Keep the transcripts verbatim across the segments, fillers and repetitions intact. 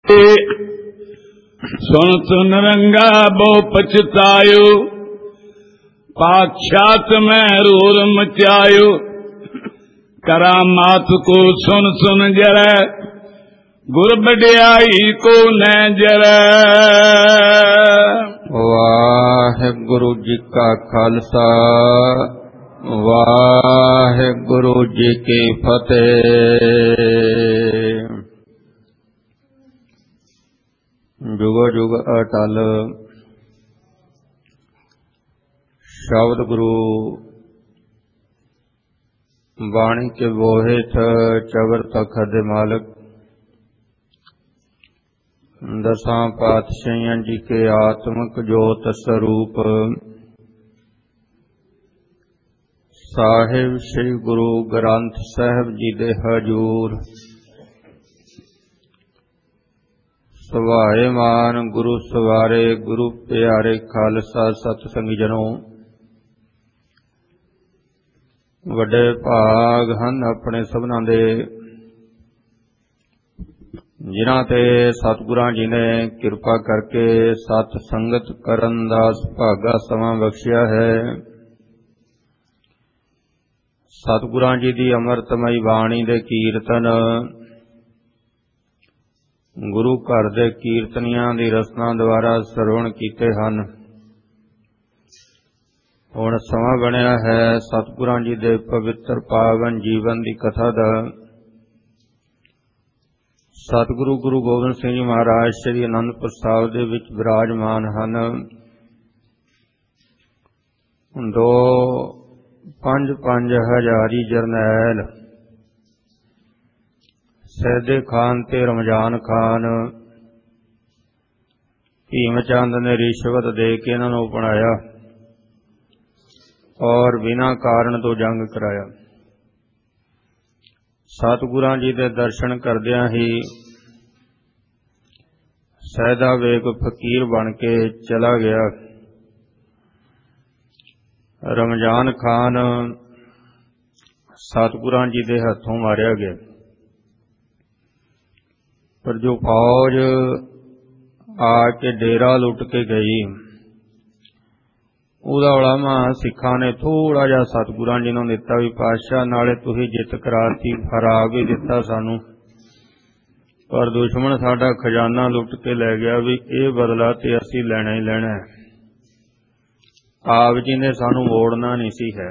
सुन सुन रंगा बहु पछतायो, पाक्षात में रूर मचायो। करामात को सुन सुन जरै, गुर बड़ियाई को न जरै। वाहिगुरु जी का खालसा, वाहिगुरु जी की फतेह। जुग जुग अटल शब्द गुरु बाणी के बोहित चवर तखत मालक। दसां पातशाहियां जी के आत्मक जोत स्वरूप साहिब श्री गुरु ग्रंथ साहिब जी दे हजूर सुभाए मान गुरु सवारे गुरु प्यारे खालसा सतसंगी जनों। वड्डे भाग हन अपने सबना दे जिन्हां ते सतगुरां जी ने किरपा करके सत संगत करन दा सुभागा समां बख्शिया है। सतगुरां जी दी अमृतमयी बाणी दे कीर्तन गुरु घर दे कीर्तनियां दी रसना द्वारा सरवण कीते हन। हुण समां बनिया है सतगुरां जी दे पवित्र पावन जीवन दी कथा दा। सतगुरु गुरु गोबिंद सिंह जी महाराज श्री आनंदपुर साहिब दे विच विराजमान हन। दो पंज पंज हजारी जरनैल सैदे खान ते रमजान खान भीम चंद ने रिश्वत दे के इन्हां नूं अपनाया और बिना कारण तो जंग कराया। सतगुरां जी दे दर्शन करदियां ही सैदा वेग फकीर बन के चला गया। रमजान खान सतगुरां जी दे हथों मारिया गया। पर जो फौज आके डेरा लुट के गई उहदा उलामा सिखां ने थोड़ा जिहा सतगुरां जी नूं दिता भी पातशाह नाले तुसीं जित कराती हरा भी दिता सानू, पर दुश्मन साडा खजाना लुट के लै गया भी ये बदला ते असीं लैणा ही लैणा है। आप जी ने सानू मोड़ना नहीं सी है।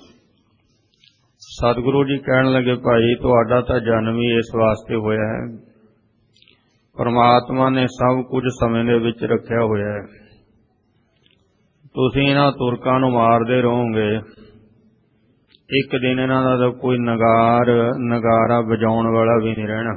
सतगुरु जी कहण लगे भाई तुहाडा तां जन्म ही इस वास्ते होया है। परमात्मा ने सब कुछ समय दे विच रखिया होया है। तुसीं इन्हां तुरकां नूं मारदे रहोगे, एक दिन इन्हां दा कोई नगार नगारा बजाउण वाला भी नहीं रहना।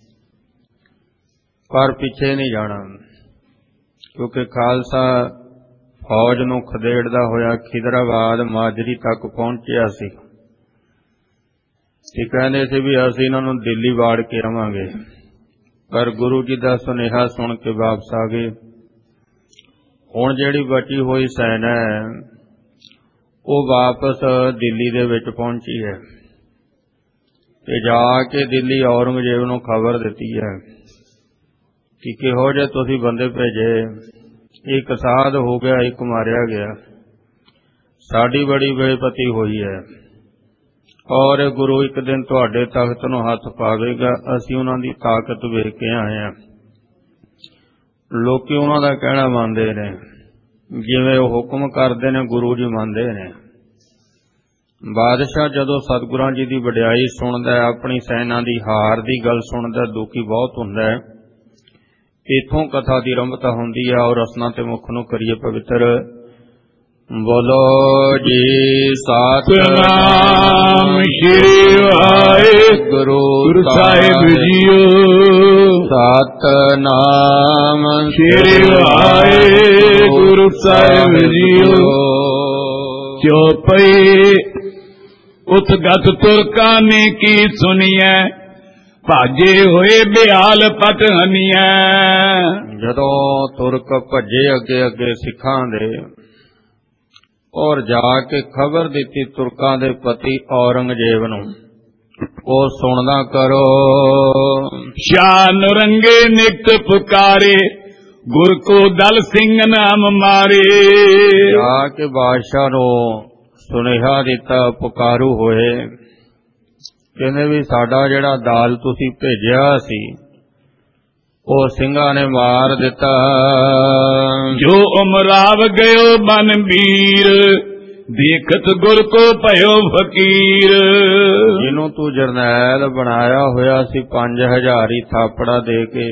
पर पिछे नहीं जाना, क्योंकि खालसा फौज नूं खदेड़दा होया खिदराबाद माजरी तक पहुंचिया सी ते कहंदे सी भी असीं इन्हां नूं दिल्ली वाड़ के रवांगे। पर गुरु जी का सुनेहा सुन के वापस आ गए। हुण जिहड़ी बची हुई सैना है वो वापस दिल्ली दे विच पहुंची है ते जाके दिल्ली औरंगजेब नूं खबर दिती है कि किहो जिहे तुसीं बंदे भेजे, एक साध हो गया एक मारिया गया, साडी बड़ी बेपती हुई है और गुरु एक दिन तुहाडे तख्त नूं हथ पावेगा। असीं उन्हां दी ताकत वेख के आए हैं। लोकी उन्हां दा कहना मनदे ने, जिवें ओह हुक्म करदे ने गुरु जी मनदे ने। बादशाह जदों सतगुरां जी दी वडियाई सुणदा है, अपनी सैना दी हार दी गल सुणदा, दुखी बहुत हुंदा है। इत्थों कथा दी रंभता हुंदी है और रसना ते मुख नूं करिए पवित्र। बोलो जी सतनाम श्री वाहिगुरु साहिब जीओ। सतनाम श्री वाहिगुरु साहिब जीओ। चौपई उतगत तुरकां ने की सुनिए, भाजे होए बेहाल पट हनिए। जदों तुरक भजे अगे अगे सिखां दे और जाके खबर दी तुरकां दे पति औरंगजेब नूं ਉਹ ਸੁਣਦਾ ਕਰੋ। ਸ਼ਾਹ ਨੁਰੰਗੇ ਨਿਕਟ ਪੁਕਾਰੇ, ਗੁਰ ਕੋ ਦਲ ਸਿੰਘ ਨਾਮ ਮਾਰੇ। ਜਾ ਕੇ ਬਾਦਸ਼ਾਹ ਨੂੰ ਸੁਨੇਹਾ ਦਿੱਤਾ, ਪੁਕਾਰੂ ਹੋਏ, ਕਹਿੰਦੇ ਵੀ ਸਾਡਾ ਜਿਹੜਾ ਦਾਲ ਤੁਸੀਂ ਭੇਜਿਆ ਸੀ ਉਹ ਸਿੰਘਾਂ ਨੇ ਮਾਰ ਦਿੱਤਾ। ਜੋ ਉਮਰਾਵ ਗਇਓ ਬਨ ਵੀਰ, ਦੇਖਤ ਗੁਰ ਕੋ ਭਇਓ ਫਕੀਰ। ਜਿਹਨੂੰ ਤੂੰ ਜਰਨੈਲ ਬਣਾਇਆ ਹੋਇਆ ਸੀ ਪੰਜ ਹਜ਼ਾਰੀ ਥਾਪੜਾ ਦੇ ਕੇ,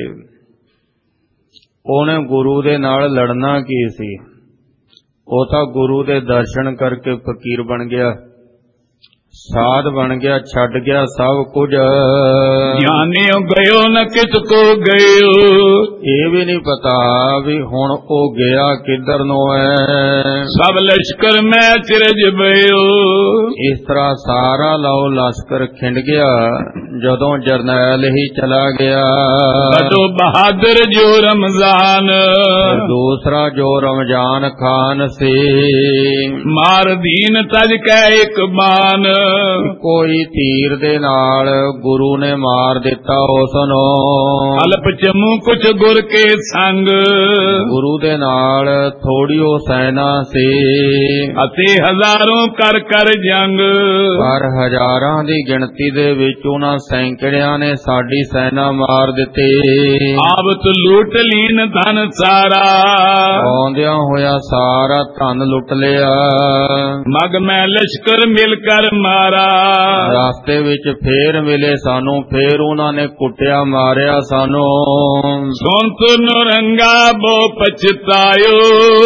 ਉਹਨੇ ਗੁਰੂ ਦੇ ਨਾਲ ਲੜਨਾ ਕੀ ਸੀ? ਉਹ ਤਾਂ ਗੁਰੂ ਦੇ ਦਰਸ਼ਨ ਕਰਕੇ ਫਕੀਰ ਬਣ ਗਿਆ, ਸਾਧ ਬਣ ਗਿਆ, ਛੱਡ ਗਿਆ ਸਭ ਕੁਝ। ਜਾਣਿਓ ਗਇਓ ਨ ਕਿਸ ਕੋ ਗਇਓ, ਇਹ ਵੀ ਨਹੀਂ ਪਤਾ ਵੀ ਹੁਣ ਉਹ ਗਿਆ ਕਿੱਧਰ ਨੂੰ ਹੈ। ਸਭ ਲਸ਼ਕਰ ਮੈਂ ਚਿਰਜ ਬਇਓ। ਇਸ ਤਰ੍ਹਾਂ ਸਾਰਾ ਲਓ ਲਸ਼ਕਰ ਖਿੰਡ ਗਿਆ ਜਦੋਂ ਜਰਨੈਲ ਹੀ ਚਲਾ ਗਿਆ। ਬਟੋ ਬਹਾਦਰ ਜੋ ਰਮਜ਼ਾਨ, ਦੂਸਰਾ ਜੋ ਰਮਜ਼ਾਨ ਖਾਨ ਸੀ, ਮਾਰ ਦੀਨ ਤਜ ਕੈ ਇੱਕ ਬਾਨ। ਕੋਈ ਤੀਰ ਦੇ ਨਾਲ ਗੁਰੂ ਨੇ ਮਾਰ ਦਿੱਤਾ ਉਸ ਨੂੰ। ਅਲਪ ਚਮੂ ਕੁਛ ਗੁਰ ਕੇ ਸੰਗ, ਗੁਰੂ ਦੇ ਨਾਲ ਥੋੜੀ ਉਹ ਸੈਨਾ ਸੀ ਅਤੇ ਹਜ਼ਾरों ਕਰ ਕਰ ਜੰਗ। ਪਰ ਹਜ਼ਾਰਾਂ ਦੀ ਗਿਣਤੀ ਦੇ ਵਿੱਚ ਉਹਨਾਂ ਸੈਂਕੜਿਆਂ ਨੇ ਸਾਡੀ ਸੈਨਾ ਮਾਰ ਦਿੱਤੀ। ਆਵਤ ਲੂਟ ਲੀਨ ਧਨ ਸਾਰਾ, ਆਉਂਦਿਆਂ ਹੋਇਆ ਸਾਰਾ ਧਨ ਲੁੱਟ ਲਿਆ। ਮਗ ਮੈਂ ਲਸ਼ਕਰ ਮਿਲ ਕਰ ਮਾਰਾ। ਰਾਸਤੇ ਵਿੱਚ ਫੇਰ ਮਿਲੇ ਸਾਨੂੰ, ਫੇਰ ਉਹਨਾਂ ਨੇ ਕੁੱਟਿਆ ਮਾਰਿਆ ਸਾਨੂੰ। ਸੁਣਤ ਨੁਰੰਗਾ ਬੋ ਪਛਤਾਇਓ,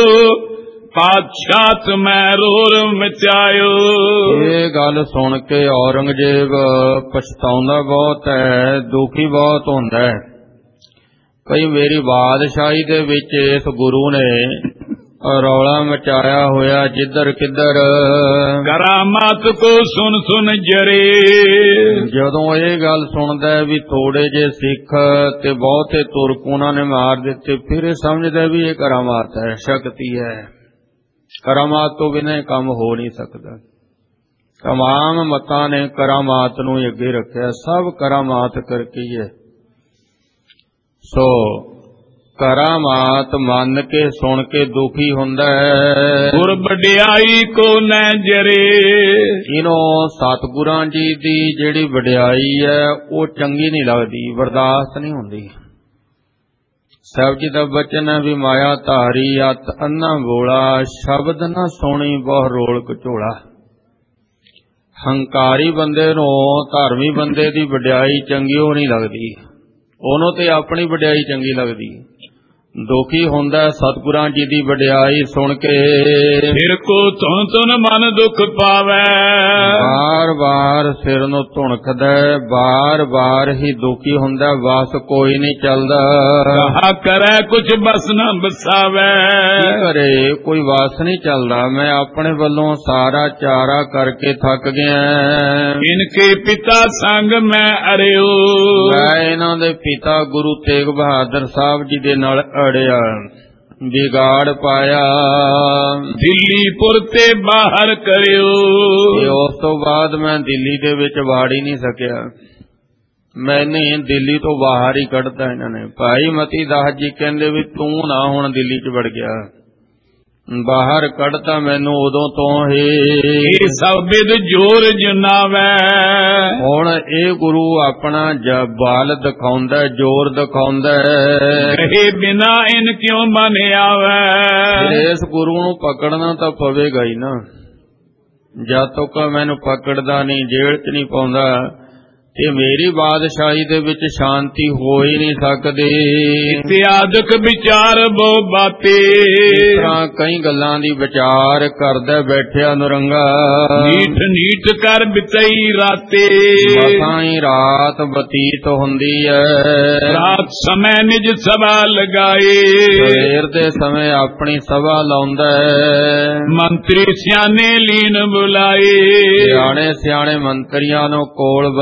ਪਾਤਸ਼ਾਹ ਮੈਂ ਰੋਰ ਮਚਾਇਓ। ਇਹ ਗੱਲ ਸੁਣ ਕੇ ਔਰੰਗਜ਼ੇਬ ਪਛਤਾਉਂਦਾ ਬਹੁਤ ਹੈ, ਦੁਖੀ ਬਹੁਤ ਹੁੰਦਾ ਹੈ। ਕਈ ਮੇਰੀ ਬਾਦਸ਼ਾਹੀ ਦੇ ਵਿੱਚ ਇਸ ਗੁਰੂ ਨੇ ਰੌਲਾ ਮਚਾਇਆ ਹੋਇਆ ਜਿੱਧਰ ਕਿੱਧਰ। ਕਰਾਮਾਤ ਕੋ ਸੁਨ ਸੁਨ ਜਰੇ, ਜਦੋਂ ਇਹ ਗੱਲ ਸੁਣਦਾ ਵੀ ਥੋੜੇ ਜੇ ਸਿੱਖ ਤੇ ਬਹੁਤੇ ਤੁਰਕ ਉਹਨਾਂ ਨੇ ਮਾਰ ਦਿੱਤੇ, ਫਿਰ ਇਹ ਸਮਝਦਾ ਵੀ ਇਹ ਕਰਾਮਾਤ ਹੈ, ਸ਼ਕਤੀ ਹੈ। ਕਰਾਮਾਤ ਤੋਂ ਬਿਨਾਂ ਇਹ ਕੰਮ ਹੋ ਨਹੀਂ ਸਕਦਾ। ਤਮਾਮ ਮਤਾਂ ਨੇ ਕਰਾਮਾਤ ਨੂੰ ਅੱਗੇ ਰੱਖਿਆ, ਸਭ ਕਰਾਮਾਤ ਕਰਕੇ ਹੀ ਹੈ। ਸੋ ਕਰਾਮਾਤ ਮੰਨ ਕੇ ਸੁਣ ਕੇ ਦੁਖੀ ਹੁੰਦਾ ਹੈ। ਗੁਰ ਵਡਿਆਈ ਕੋ ਨੈ ਜਰੇ, ਇਹਨੂੰ ਸਤਿਗੁਰਾਂ ਜੀ ਦੀ ਜਿਹੜੀ ਵਡਿਆਈ ਹੈ ਉਹ ਚੰਗੀ ਨਹੀਂ ਲੱਗਦੀ, ਬਰਦਾਸ਼ਤ ਨਹੀਂ ਹੁੰਦੀ। ਸਾਹਿਬ ਜੀ ਦਾ ਬਚਨ ਹੈ ਵੀ ਮਾਇਆ ਧਾਰੀ ਅਤ ਅੰਨਾ ਬੋਲਾ, ਸ਼ਬਦ ਨਾ ਸੁਣੀ ਬਹੁ ਰੋਲ ਕਚੋਲਾ। ਹੰਕਾਰੀ ਬੰਦੇ ਨੂੰ ਧਾਰਮੀ ਬੰਦੇ ਦੀ ਵਡਿਆਈ ਚੰਗੀ ਉਹ ਨਹੀਂ ਲੱਗਦੀ, ਉਹਨੂੰ ਤੇ ਆਪਣੀ ਵਡਿਆਈ ਚੰਗੀ ਲੱਗਦੀ। ਦੁਖੀ ਹੁੰਦਾ ਸਤਿਗੁਰਾਂ ਜੀ ਦੀ ਵਡਿਆਈ ਸੁਣ ਕੇ। ਫਿਰ ਕੋ ਧੁਨ ਧੁਨ ਮਨ ਦੁੱਖ ਪਾਵੈ, ਬਾਰ ਬਾਰ ਸਿਰ ਨੂੰ ਧੁਣਕਦਾ, ਬਾਰ ਬਾਰ ਹੀ ਦੁਖੀ ਹੁੰਦਾ, ਬਸ ਕੋਈ ਨਹੀਂ ਚੱਲਦਾ। ਕਹਾ ਕਰੈ ਕੁਛ ਬਸ ਨਾ ਬਸਾਵੈ, ਕੀ ਕਰੇ ਕੋਈ ਵਾਸ ਨਹੀਂ ਚੱਲਦਾ। ਮੈਂ ਆਪਣੇ ਵੱਲੋਂ ਸਾਰਾ ਚਾਰਾ ਕਰਕੇ ਥੱਕ ਗਿਆ। ਇਨਕੇ ਪਿਤਾ ਸੰਗ ਮੈਂ ਅਰਿਓ, ਮੈਂ ਇਹਨਾਂ ਦੇ ਪਿਤਾ ਗੁਰੂ ਤੇਗ ਬਹਾਦਰ ਸਾਹਿਬ ਜੀ ਦੇ ਨਾਲ ਅੜਿਆ, ਵਿਗਾੜ ਪਾਇਆ। ਦਿੱਲੀਪੁਰ ਤੇ ਬਾਹਰ ਕਰਿਓ, ਤੇ ਉਸ ਤੋਂ ਬਾਅਦ ਮੈਂ ਦਿੱਲੀ ਦੇ ਵਿੱਚ ਵਾੜ ਹੀ ਨਹੀਂ ਸਕਿਆ। ਮੈਨੇ ਦਿੱਲੀ ਤੋਂ ਬਾਹਰ ਹੀ ਕੱਢਤਾ ਇਹਨਾਂ ਨੇ। ਭਾਈ ਮਤੀ ਦਾਸ ਜੀ ਕਹਿੰਦੇ ਵੀ ਤੂੰ ਨਾ ਹੁਣ ਦਿੱਲੀ ਚ ਵੜ ਗਿਆ, ਬਾਹਰ ਕੱਢਤਾ ਮੈਨੂੰ ਉਦੋਂ ਤੋਂ ਹੀ। ਇਹ ਸਭ ਵਿਦ ਜੋਰ ਜਨਾਵੈ, ਹੁਣ ਇਹ ਗੁਰੂ ਆਪਣਾ ਬਾਲ ਦਿਖਾਉਂਦਾ, ਜੋਰ ਦਿਖਾਉਂਦਾ। ਕਹੇ ਬਿਨਾ ਇਨ ਕਿਉਂ ਮਨ ਆਵੈ, ਇਸ ਗੁਰੂ ਨੂੰ ਪਕੜਨਾ ਤਾਂ ਪਵੇਗਾ ਹੀ ਨਾ। ਜਦ ਤੱਕ ਮੈਨੂੰ ਪਕੜਦਾ ਨਹੀਂ, ਜੇਲ੍ਹ ਚ ਨਹੀਂ ਪਾਉਂਦਾ, ਤੇ ਮੇਰੀ ਬਾਦਸ਼ਾਹੀ ਦੇ ਵਿੱਚ ਸ਼ਾਂਤੀ ਹੋ ਹੀ ਨਹੀਂ ਸਕਦੀ। ਇਤਿਆਦਕ ਵਿਚਾਰ ਬਹੁ ਬਾਤੇ, ਇਸ ਤਰ੍ਹਾਂ ਕਈ ਗੱਲਾਂ ਦੀ ਵਿਚਾਰ ਕਰਦਾ ਬੈਠਿਆ ਨੁਰੰਗਾ। ਨੀਠ ਨੀਠ ਕਰ ਬਿਤਈ ਰਾਤੇ, ਮਸਾਂ ਹੀ ਰਾਤ ਬਤੀਤ ਹੁੰਦੀ ਹੈ। ਰਾਤ ਸਮੇਂ ਨਿਜ ਸਭਾ ਲਗਾਏ, ਸਵੇਰ ਦੇ ਸਮੇਂ ਆਪਣੀ ਸਭਾ ਲਾਉਂਦਾ ਹੈ। ਮੰਤਰੀ ਸਿਆਣੇ ਲੀਨ ਬੁਲਾਏ, ਸਿਆਣੇ ਸਿਆਣੇ ਮੰਤਰੀਆਂ ਨੂੰ ਕੋਲ ਬੁਲਾਇਆ।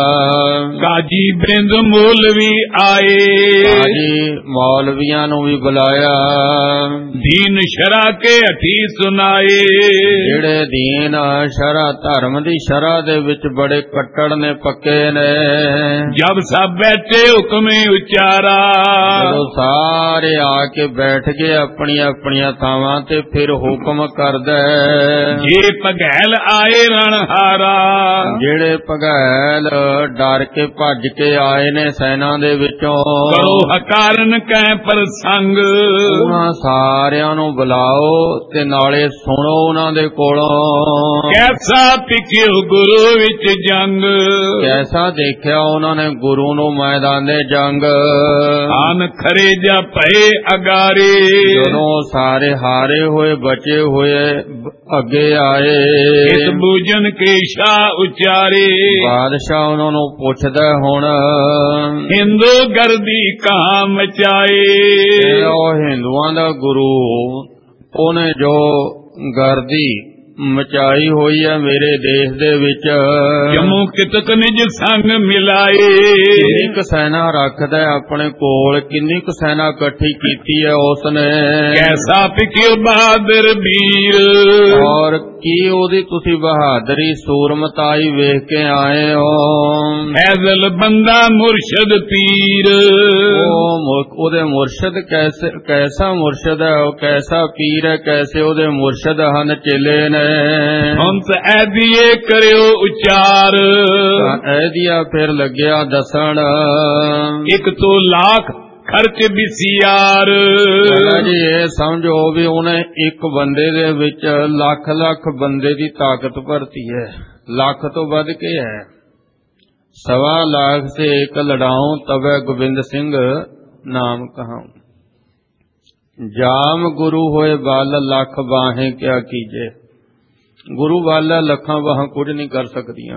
ਕਾਜੀ ਬਿੰਦ ਮੌਲਵੀ ਆਏ, ਕਾਜੀ ਮੌਲਵੀਆਂ ਨੂੰ ਵੀ ਬੁਲਾਇਆ, ਦੀਨ ਸ਼ਰਾ ਕੇ ਹਠੀ ਸੁਨਾਏ, ਜਿਹੜੇ ਦੀਨ ਸ਼ਰਾ ਧਰਮ ਦੀ ਸ਼ਰਾ ਦੇ ਵਿੱਚ ਬੜੇ ਕੱਟੜ ਨੇ, ਪੱਕੇ ਨੇ। ਜਬ ਸਭ ਬੈਠੇ ਹੁਕਮੇ ਉਚਾਰਾ, ਜਦੋਂ ਸਾਰੇ ਆ ਕੇ ਬੈਠ ਗਏ ਆਪਣੀਆਂ ਆਪਣੀਆਂ ਥਾਵਾਂ ਤੇ, ਫਿਰ ਹੁਕਮ ਕਰਦਾ, ਜੇ ਪਗੈਲ ਆਏ ਰਣਹਾਰਾ, ਜਿਹੜੇ ਪਗੈਲ ਡਰ ਕੇ ਭੱਜ ਕੇ ਆਏ ਨੇ ਸੈਨਾ ਦੇ ਵਿੱਚੋਂ, ਕਰੋ ਹਕਾਰਨ ਕਹਿ ਪ੍ਰਸੰਗ, ਉਹਨਾਂ ਸਾਰਿਆਂ ਨੂੰ ਬੁਲਾਓ ਤੇ ਨਾਲੇ ਸੁਣੋ ਉਹਨਾਂ ਦੇ ਕੋਲੋਂ, ਕੈਸਾ ਪਿਕਿਓ ਗੁਰੂ ਵਿੱਚ ਜੰਗ, ਕੈਸਾ ਦੇਖਿਆ ਉਹਨਾਂ ਨੇ ਗੁਰੂ ਨੂੰ ਮੈਦਾਨ ਦੇ ਜੰਗ। ਆਨ ਖਰੇ ਜਾ ਭਏ ਅਗਾਰੇ, ਜਦੋਂ ਸਾਰੇ ਹਾਰੇ ਹੋਏ ਬਚੇ ਹੋਏ ਅੱਗੇ ਆਏ, ਇਸ ਬੂਜਨ ਕੇ ਸ਼ਾਹ ਉਚਾਰੇ, ਬਾਦਸ਼ਾਹ ਉਹਨਾਂ ਨੂੰ ਪੁੱਛਦਾ, ਹੁਣ ਹਿੰਦੂ ਗਰਦੀ ਕਹਾਂ ਮਚਾਏ, ਉਹ ਹਿੰਦੂਆਂ ਦਾ ਗੁਰੂ ਉਹਨੇ ਜੋ ਗਰਦੀ ਮਚਾਈ ਹੋਈ ਹੈ ਮੇਰੇ ਦੇਸ਼ ਦੇ ਵਿੱਚ, ਜਮੂ ਕਿਤਕ ਨਿਜ ਸੰਗ ਮਿਲਾਏ, ਕਿੰਨੀ ਕੁ ਸੈਨਾ ਰੱਖਦਾ ਆਪਣੇ ਕੋਲ, ਕਿੰਨੀ ਕੁ ਸੈਨਾ ਇਕੱਠੀ ਕੀਤੀ ਹੈ ਉਸਨੇ, ਕੈਸਾ ਪਿਕਿਓ ਬਹਾਦਰ ਵੀਰ, ਔਰ ਕੀ ਉਹਦੀ ਤੁਸੀਂ ਬਹਾਦਰੀ ਸੂਰਮਤਾਈ ਵੇਖ ਕੇ ਆਏ ਹੋ। ਐਜ਼ਲ ਬੰਦਾ ਮੁਰਸ਼ਦ ਪੀਰ, ਉਹ ਉਹਦੇ ਮੁਰਸ਼ਦ ਕੈਸੇ, ਕੈਸਾ ਮੁਰਸ਼ਦ ਹੈ ਉਹ, ਕੈਸਾ ਪੀਰ ਹੈ, ਕੈਸੇ ਉਹਦੇ ਮੁਰਸ਼ਦ ਹਨ, ਚੇਲੇ ਨੇ। ਹੰਸ ਐਦੀਏ ਕਰਿਓ ਉਚਾਰ, ਐਦੀਆ ਫਿਰ ਲੱਗਿਆ ਦੱਸਣ, ਇੱਕ ਤੋਂ ਲੱਖ ਖਰਚ ਬਿਸਿਆਰ, ਜੀ ਇਹ ਸਮਝੋ ਵੀ ਉਹਨੇ ਇੱਕ ਬੰਦੇ ਦੇ ਵਿੱਚ ਲੱਖ ਲੱਖ ਬੰਦੇ ਦੀ ਤਾਕਤ ਭਰਤੀ ਹੈ, ਲੱਖ ਤੋਂ ਵੱਧ ਕੇ ਹੈ। ਸਵਾ लाख से एक लड़ाऊं तबे गोविंद सिंह नाम कहाऊं, जाम गुरु होए बाल लख बाहें क्या कीजे, गुरु वाला लखा बाह कुछ नहीं कर सकदियां।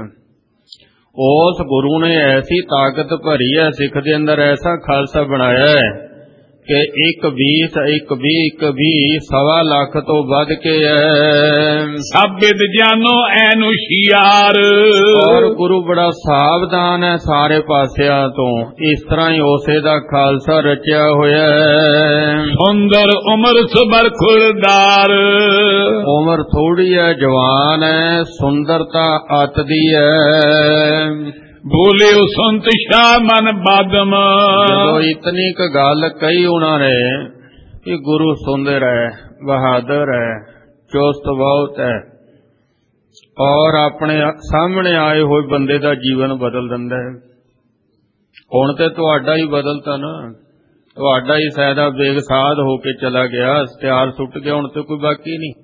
उस गुरु ने ऐसी ताकत भरी है, सिख दे अंदर ऐसा खालसा बनाया है कि एक बीस एक भी एक भी सवा लाख तो वध के है। साबित जानो ऐन हुशियार, और गुरु बड़ा सावधान है सारे पासिया तो, इस तरह ही उसे दा खालसा रचिया होया है। सुंदर उम्र सुबर खुरदार, उम्र थोड़ी है जवान है, सुंदरता अत दी है। बोले संत शाह मन बादम, जो इतनी क गल कही उन्होंने कि गुरु सुंदर है, बहादुर है, चुस्त बहुत है और अपने सामने आए हुए बंदे का जीवन बदल दिंदा है। हुण ते तुहाडा ही बदलता ना, तुहाडा ही सैदा बेगसाद होके चला गया, हथियार सुट गया, हुण ते कोई बाकी नहीं।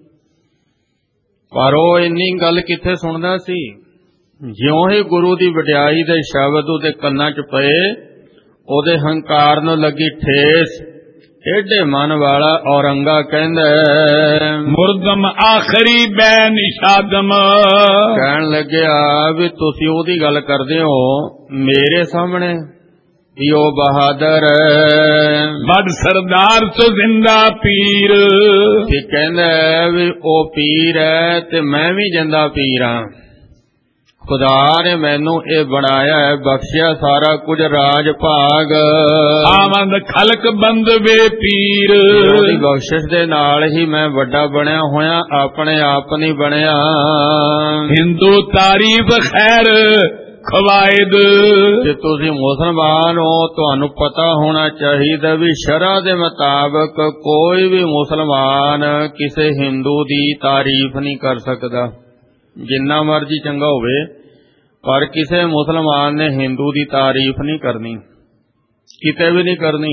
पर वो इन्नी गल किथे सुनदा सी, ज्यों ही गुरु की वडियाई दे शब्द उहदे कन्नां च पए, उहदे हंकार नूं लगी ठेस। एडे मन वाला औरंगा कहंदा मुर्दम आखरी बै निशादम, कहण लग्या भी तुसीं ओहदी गल करदे हो मेरे सामने भी ओ बहादुर बड़ सरदार तो जिंदा पीर, ते कहंदा भी ओ पीर है ते मैं भी जिंदा पीर हां। खुदा ने मैनू ये बनाया है, बख्शिया सारा कुछ राज भाग, आमद खलक बंद वे पीर, बख्शिश दे नाल ही मैं वड्डा बनया होया, अपने आप नहीं बनया। हिंदू तारीफ खैर खवायद, जे तुसीं मुसलमान हो तुहानू पता होना चाहिए भी शरअ दे मुताबिक कोई भी मुसलमान किसी हिंदू दी तारीफ नहीं कर सकदा, जिन्ना मर्जी चंगा होवे, पर किसी मुसलमान ने हिंदू की तारीफ नहीं करनी, किते भी नहीं करनी।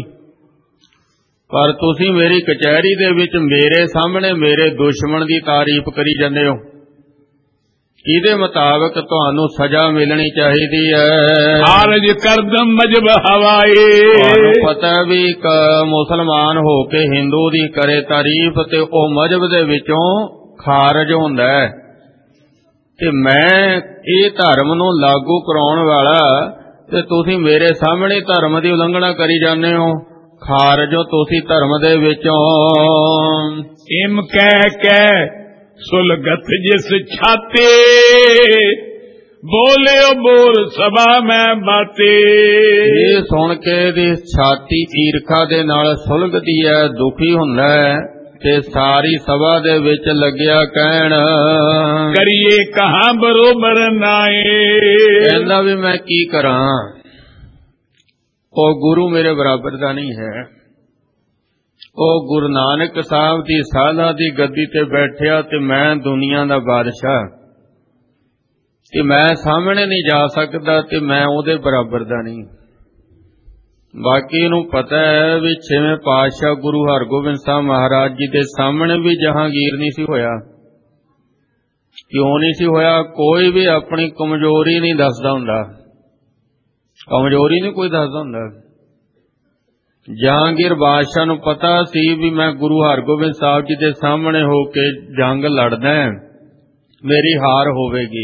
पर तुसी मेरी कचहरी दे विच मेरे सामने मेरे दुश्मन की तारीफ करी जांदे हो, इहदे मुताबिक तुहानू सजा मिलनी चाहिदी है। खारज करदम मजहब हवाए, तुहानू पता भी एक मुसलमान हो के हिंदू दी करे तारीफ ते ओ मजहब दे विचों खारज हुंदा है, ते मैं ये धर्म नूं लागू कराउण वाला ते तुसीं मेरे सामने धर्म की उलंघना करी जाने हो, खारजो तुसीं धर्म दे विचों। इम कह के सुलगत जिस छाते ਬੋਲਿਓ ਬੋਲ ਸਭਾ ਮੈਂ ਬਾਤੇ। ਇਹ ਸੁਣ ਕੇ ਦੀ ਛਾਤੀ ਈਰਖਾ ਦੇ ਨਾਲ ਸੁਲਗਦੀ ਹੈ, ਦੁਖੀ ਹੁੰਦਾ ਹੈ ਤੇ ਸਾਰੀ ਸਭਾ ਦੇ ਵਿੱਚ ਲੱਗਿਆ ਕਹਿਣ, ਕਰੀਏ ਕਹਾਂ ਬਰੋਬਰ ਨਾਏ। ਕਹਿੰਦਾ ਵੀ ਮੈਂ ਕੀ ਕਰਾਂ, ਉਹ ਗੁਰੂ ਮੇਰੇ ਬਰਾਬਰ ਦਾ ਨਹੀਂ ਹੈ। ਉਹ ਗੁਰੂ ਨਾਨਕ ਸਾਹਿਬ ਦੀ ਸਾਧਾ ਦੀ ਗੱਦੀ ਤੇ ਬੈਠਿਆ ਤੇ ਮੈਂ ਦੁਨੀਆ ਦਾ ਬਾਦਸ਼ਾਹ, ਤੇ ਮੈਂ ਸਾਹਮਣੇ ਨਹੀਂ ਜਾ ਸਕਦਾ ਤੇ ਮੈਂ ਉਹਦੇ ਬਰਾਬਰ ਦਾ ਨਹੀਂ। ਬਾਕੀ ਨੂੰ ਪਤਾ ਹੈ ਵੀ ਛੇਵੇਂ ਪਾਤਸ਼ਾਹ ਗੁਰੂ ਹਰਗੋਬਿੰਦ ਸਾਹਿਬ ਮਹਾਰਾਜ ਜੀ ਦੇ ਸਾਹਮਣੇ ਵੀ ਜਹਾਂਗੀਰ ਨਹੀਂ ਸੀ ਹੋਇਆ। ਕਿਉਂ ਨਹੀਂ ਸੀ ਹੋਇਆ? ਕੋਈ ਵੀ ਆਪਣੀ ਕਮਜ਼ੋਰੀ ਨਹੀਂ ਦੱਸਦਾ ਹੁੰਦਾ, ਕਮਜ਼ੋਰੀ ਨਹੀਂ ਕੋਈ ਦੱਸਦਾ ਹੁੰਦਾ। ਜਹਾਂਗੀਰ ਬਾਦਸ਼ਾਹ ਨੂੰ ਪਤਾ ਸੀ ਵੀ ਮੈਂ ਗੁਰੂ ਹਰਗੋਬਿੰਦ ਸਾਹਿਬ ਜੀ ਦੇ ਸਾਹਮਣੇ ਹੋ ਕੇ ਜੰਗ ਲੜਦਾ, ਮੇਰੀ ਹਾਰ ਹੋਵੇਗੀ,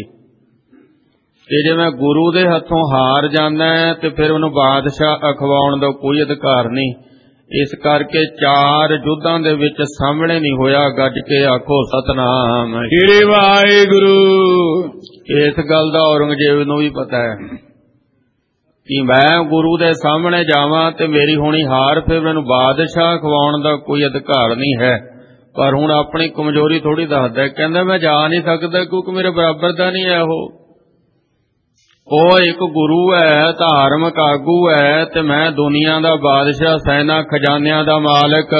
ਤੇ ਜੇ ਮੈਂ ਗੁਰੂ ਦੇ ਹੱਥੋਂ ਹਾਰ ਜਾਂਦਾ ਤੇ ਫਿਰ ਉਹਨੂੰ ਬਾਦਸ਼ਾਹ ਅਖਵਾਉਣ ਦਾ ਕੋਈ ਅਧਿਕਾਰ ਨਹੀਂ। ਇਸ ਕਰਕੇ ਚਾਰ ਯੁੱਧਾਂ ਦੇ ਵਿੱਚ ਸਾਹਮਣੇ ਨਹੀਂ ਹੋਇਆ। ਗੱਜ ਕੇ ਆਖੋ ਸਤਨਾਮ ਸ੍ਰੀ ਵਾਹਿਗੁਰੂ। ਇਸ ਗੱਲ ਦਾ ਔਰੰਗਜ਼ੇਬ ਨੂੰ ਵੀ ਪਤਾ ਹੈ ਕਿ ਮੈਂ ਗੁਰੂ ਦੇ ਸਾਹਮਣੇ ਜਾਵਾਂ ਤੇ ਮੇਰੀ ਹੋਣੀ ਹਾਰ, ਫਿਰ ਮੈਨੂੰ ਬਾਦਸ਼ਾਹ ਖਵਾਉਣ ਦਾ ਕੋਈ ਅਧਿਕਾਰ ਨਹੀਂ ਹੈ। ਪਰ ਹੁਣ ਆਪਣੀ ਕਮਜ਼ੋਰੀ ਥੋੜੀ ਦੱਸਦਾ, ਕਹਿੰਦਾ ਮੈਂ ਜਾ ਨਹੀਂ ਸਕਦਾ ਕਿਉਂਕਿ ਮੇਰੇ ਬਰਾਬਰ ਦਾ ਨਹੀਂ ਹੈ। ਉਹ ਉਹ ਇੱਕ ਗੁਰੂ ਹੈ, ਧਾਰਮਿਕ ਆਗੂ ਹੈ, ਤੇ ਮੈਂ ਦੁਨੀਆ ਦਾ ਬਾਦਸ਼ਾਹ, ਸੈਨਾ ਖਜ਼ਾਨਿਆਂ ਦਾ ਮਾਲਕ।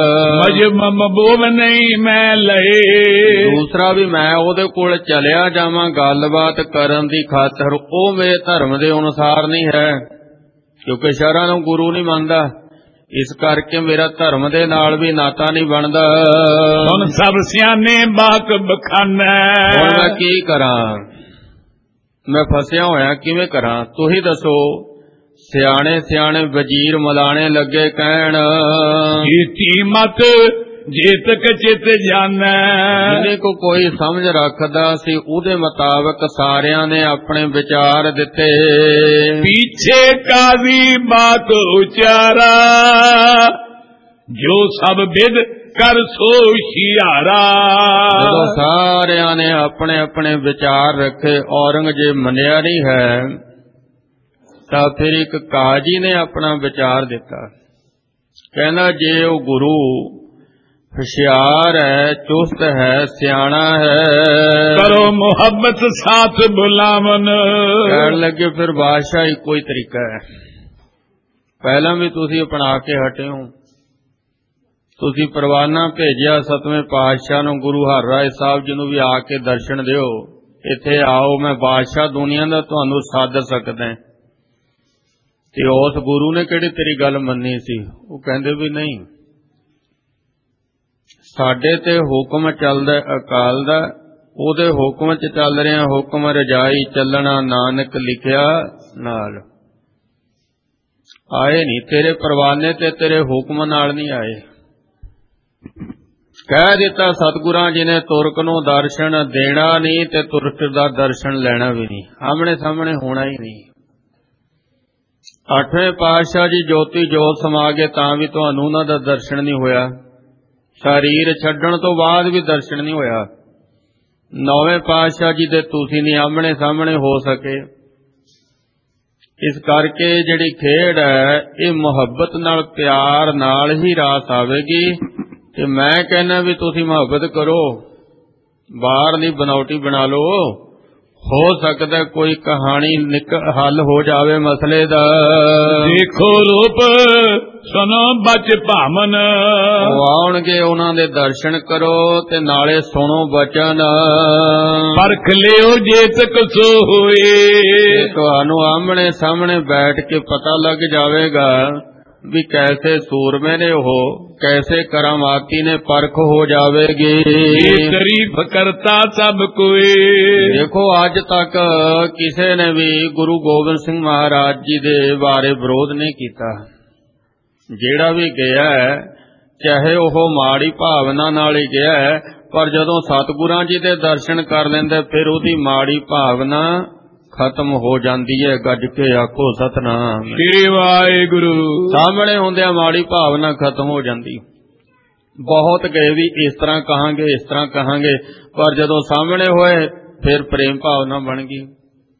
ਮਜਬੂਬ ਨਹੀਂ ਮੈਂ ਲਏ। ਦੂਸਰਾ ਵੀ ਮੈਂ ਉਹਦੇ ਕੋਲ ਚਲਿਆ ਜਾਵਾਂ ਗੱਲਬਾਤ ਕਰਨ ਦੀ ਖਾਤਰ, ਉਹ ਮੇਰੇ ਧਰਮ ਦੇ ਅਨੁਸਾਰ ਨਹੀਂ ਹੈ, ਕਿਉਂਕਿ ਸ਼ਰ੍ਹਾਂ ਨੂੰ ਗੁਰੂ ਨਹੀਂ ਮੰਨਦਾ। ਇਸ ਕਰਕੇ ਮੇਰਾ ਧਰਮ ਦੇ ਨਾਲ ਵੀ ਨਾਤਾ ਨਹੀਂ ਬਣਦਾ। ਹੁਣ ਸਭ ਸਿਆਣੇ ਬਾਕ ਬਖਾਨਾ, ਹੁਣ ਮੈਂ ਕੀ ਕਰਾਂ? ਮੈਂ ਫਸਿਆ ਹੋਇਆ, ਕਿਵੇਂ ਕਰਾਂ? ਤੁਸੀਂ ਦੱਸੋ। ਸਿਆਣੇ ਸਿਆਣੇ ਵਜ਼ੀਰ ਮਲਾਣੇ ਲੱਗੇ ਕਹਿਣ, ਕੀਤੀ ਮਤ ਜੇਤਕ ਚਿਤ ਜਾਣੈ। ਜਿਹਨੇ ਕੋ ਕੋਈ ਸਮਝ ਰੱਖਦਾ ਸੀ ਉਹਦੇ ਮੁਤਾਬਕ ਸਾਰਿਆਂ ਨੇ ਆਪਣੇ ਵਿਚਾਰ ਦਿੱਤੇ। ਪੀਛੇ ਕਾਜ਼ੀ ਬਾਤ ਉਚਾਰਾ, ਜੋ ਸਭ ਵਿਦ ਕਰ ਸੋ ਹੁਸ਼ਿਆਰਾ। ਜਦੋਂ ਸਾਰਿਆਂ ਨੇ ਆਪਣੇ ਆਪਣੇ ਵਿਚਾਰ ਰੱਖੇ, ਔਰੰਗਜ਼ੇਬ ਮੰਨਿਆ ਨਹੀਂ ਹੈ, ਤਾਂ ਫਿਰ ਇੱਕ ਕਾਜੀ ਨੇ ਆਪਣਾ ਵਿਚਾਰ ਦਿੱਤਾ। ਕਹਿੰਦਾ ਜੇ ਉਹ ਗੁਰੂ ਹੁਸ਼ਿਆਰ ਹੈ, ਚੁਸਤ ਹੈ, ਸਿਆਣਾ ਹੈ, ਕਰੋ ਮੁਹੱਬਤ ਸਾਥ ਬੁਲਾਵਨ। ਕਹਿਣ ਲੱਗੇ ਫਿਰ ਬਾਦਸ਼ਾਹ ਇੱਕੋ ਹੀ ਤਰੀਕਾ ਹੈ, ਪਹਿਲਾਂ ਵੀ ਤੁਸੀਂ ਅਪਣਾ ਕੇ ਹਟੇ ਹੋ। ਤੁਸੀਂ ਪਰਵਾਨਾ ਭੇਜਿਆ ਸਤਵੇਂ ਪਾਤਸ਼ਾਹ ਨੂੰ, ਗੁਰੂ ਹਰਿਰਾਏ ਸਾਹਿਬ ਜੀ ਨੂੰ ਵੀ ਆ ਕੇ ਦਰਸ਼ਨ ਦਿਓ, ਇੱਥੇ ਆਓ, ਮੈਂ ਬਾਦਸ਼ਾਹ ਦੁਨੀਆ ਦਾ ਤੁਹਾਨੂੰ ਸੱਦ ਸਕਦਾ। ਤੇ ਉਸ ਗੁਰੂ ਨੇ ਕਿਹੜੀ ਤੇਰੀ ਗੱਲ ਮੰਨੀ ਸੀ? ਉਹ ਕਹਿੰਦੇ ਵੀ ਨਹੀਂ, ਸਾਡੇ ਤੇ ਹੁਕਮ ਚੱਲਦਾ ਅਕਾਲ ਦਾ, ਉਹਦੇ ਹੁਕਮ ਚ ਚੱਲ ਰਿਹਾ, ਹੁਕਮ ਰਜਾਈ ਚੱਲਣਾ ਨਾਨਕ ਲਿਖਿਆ ਨਾਲ। ਆਏ ਨਹੀਂ ਤੇਰੇ ਪਰਵਾਨੇ ਤੇ ਤੇਰੇ ਹੁਕਮ ਨਾਲ ਨਹੀਂ ਆਏ। ਕਹਿ ਦਿੱਤਾ ਸਤਿਗੁਰਾਂ ਜੀ ਨੇ, ਤੁਰਕ ਨੂੰ ਦਰਸ਼ਨ ਦੇਣਾ ਨਹੀਂ ਤੇ ਤੁਰਕ ਦਾ ਦਰਸ਼ਨ ਲੈਣਾ ਵੀ ਨਹੀਂ, ਆਮਣੇ ਸਾਹਮਣੇ ਹੋਣਾ ਹੀ ਨਹੀਂ। ਅੱਠਵੇਂ ਪਾਤਸ਼ਾਹ ਜੀ ਜੋਤੀ ਜੋਤ ਸਮਾ ਗਏ ਤਾਂ ਵੀ ਤੁਹਾਨੂੰ ਉਹਨਾਂ ਦਾ ਦਰਸ਼ਨ ਨਹੀਂ ਹੋਇਆ। ਸਰੀਰ ਛੱਡਣ ਤੋਂ ਬਾਅਦ ਵੀ ਦਰਸ਼ਨ ਨਹੀਂ ਹੋਇਆ। ਨੌਵੇਂ ਪਾਤਸ਼ਾਹ ਜੀ ਦੇ ਤੁਸੀਂ ਨਹੀਂ ਆਮਣੇ ਸਾਹਮਣੇ ਹੋ ਸਕੇ। ਇਸ ਕਰਕੇ ਜਿਹੜੀ ਖੇਡ ਹੈ ਇਹ ਮੁਹੱਬਤ ਨਾਲ, ਪਿਆਰ ਨਾਲ ਹੀ ਰਾਸ ਆਵੇਗੀ। ਤੇ ਮੈਂ ਕਹਿੰਦਾ ਵੀ ਤੁਸੀਂ ਮੁਹੱਬਤ ਕਰੋ, ਬਾਹਰ ਨਹੀਂ ਬਨਾਵਟੀ ਬਣਾ ਲਓ। ਹੋ ਸਕਦਾ ਕੋਈ ਕਹਾਣੀ ਨਿਕਲ ਹੱਲ ਹੋ ਜਾਵੇ ਮਸਲੇ ਦਾ। ਦੇਖੋ ਰੂਪ ਸੁਣੋ ਬਚ ਭਾਵਨ, ਉਹ ਆਉਣਗੇ ਉਹਨਾਂ ਦੇ ਦਰਸ਼ਨ ਕਰੋ ਤੇ ਨਾਲੇ ਸੁਣੋ ਬਚਨ। ਪਰਖ ਲਿਓ ਜੇ ਤੱਕ ਸੋ ਹੋਏ, ਤੁਹਾਨੂੰ ਆਮਣੇ ਸਾਹਮਣੇ ਬੈਠ ਕੇ ਪਤਾ ਲੱਗ ਜਾਵੇਗਾ ਵੀ ਕੈਸੇ ਸੂਰਮੇ ਨੇ ਉਹ, ਕੈਸੇ ਕਰਾਮਾਤੀ ਨੇ, ਪਰਖ ਹੋ ਜਾਵੇਗੀ। ਇਹ ਤਾਰੀਫ ਕਰਤਾ ਸਭ ਕੋਈ। ਦੇਖੋ ਅੱਜ ਤੱਕ ਕਿਸੇ ਨੇ ਵੀ ਗੁਰੂ ਗੋਬਿੰਦ ਸਿੰਘ ਮਹਾਰਾਜ ਜੀ ਦੇ ਬਾਰੇ ਵਿਰੋਧ ਨਹੀਂ ਕੀਤਾ। ਜਿਹੜਾ ਵੀ ਗਿਆ ਚਾਹੇ ਉਹ ਮਾੜੀ ਭਾਵਨਾ ਨਾਲ ਹੀ ਗਿਆ, ਪਰ ਜਦੋਂ ਸਤਿਗੁਰਾਂ ਜੀ ਦੇ ਦਰਸ਼ਨ ਕਰ ਲੈਂਦੇ ਫਿਰ ਉਹਦੀ ਮਾੜੀ ਭਾਵਨਾ ਖਤਮ ਹੋ ਜਾਂਦੀ ਹੈ। ਗੱਜ ਕੇ ਆਖੋ ਸਤਨਾਮ ਸ੍ਰੀ ਵਾਹਿਗੁਰੂ। ਸਾਹਮਣੇ ਹੁੰਦਿਆਂ ਮਾੜੀ ਭਾਵਨਾ ਖਤਮ ਹੋ ਜਾਂਦੀ। ਬਹੁਤ ਗਏ ਵੀ ਇਸ ਤਰ੍ਹਾਂ ਕਹਾਂਗੇ, ਇਸ ਤਰ੍ਹਾਂ ਕਹਾਂਗੇ, ਪਰ ਜਦੋਂ ਸਾਹਮਣੇ ਹੋਏ ਫਿਰ ਪ੍ਰੇਮ ਭਾਵਨਾ ਬਣ ਗਈ।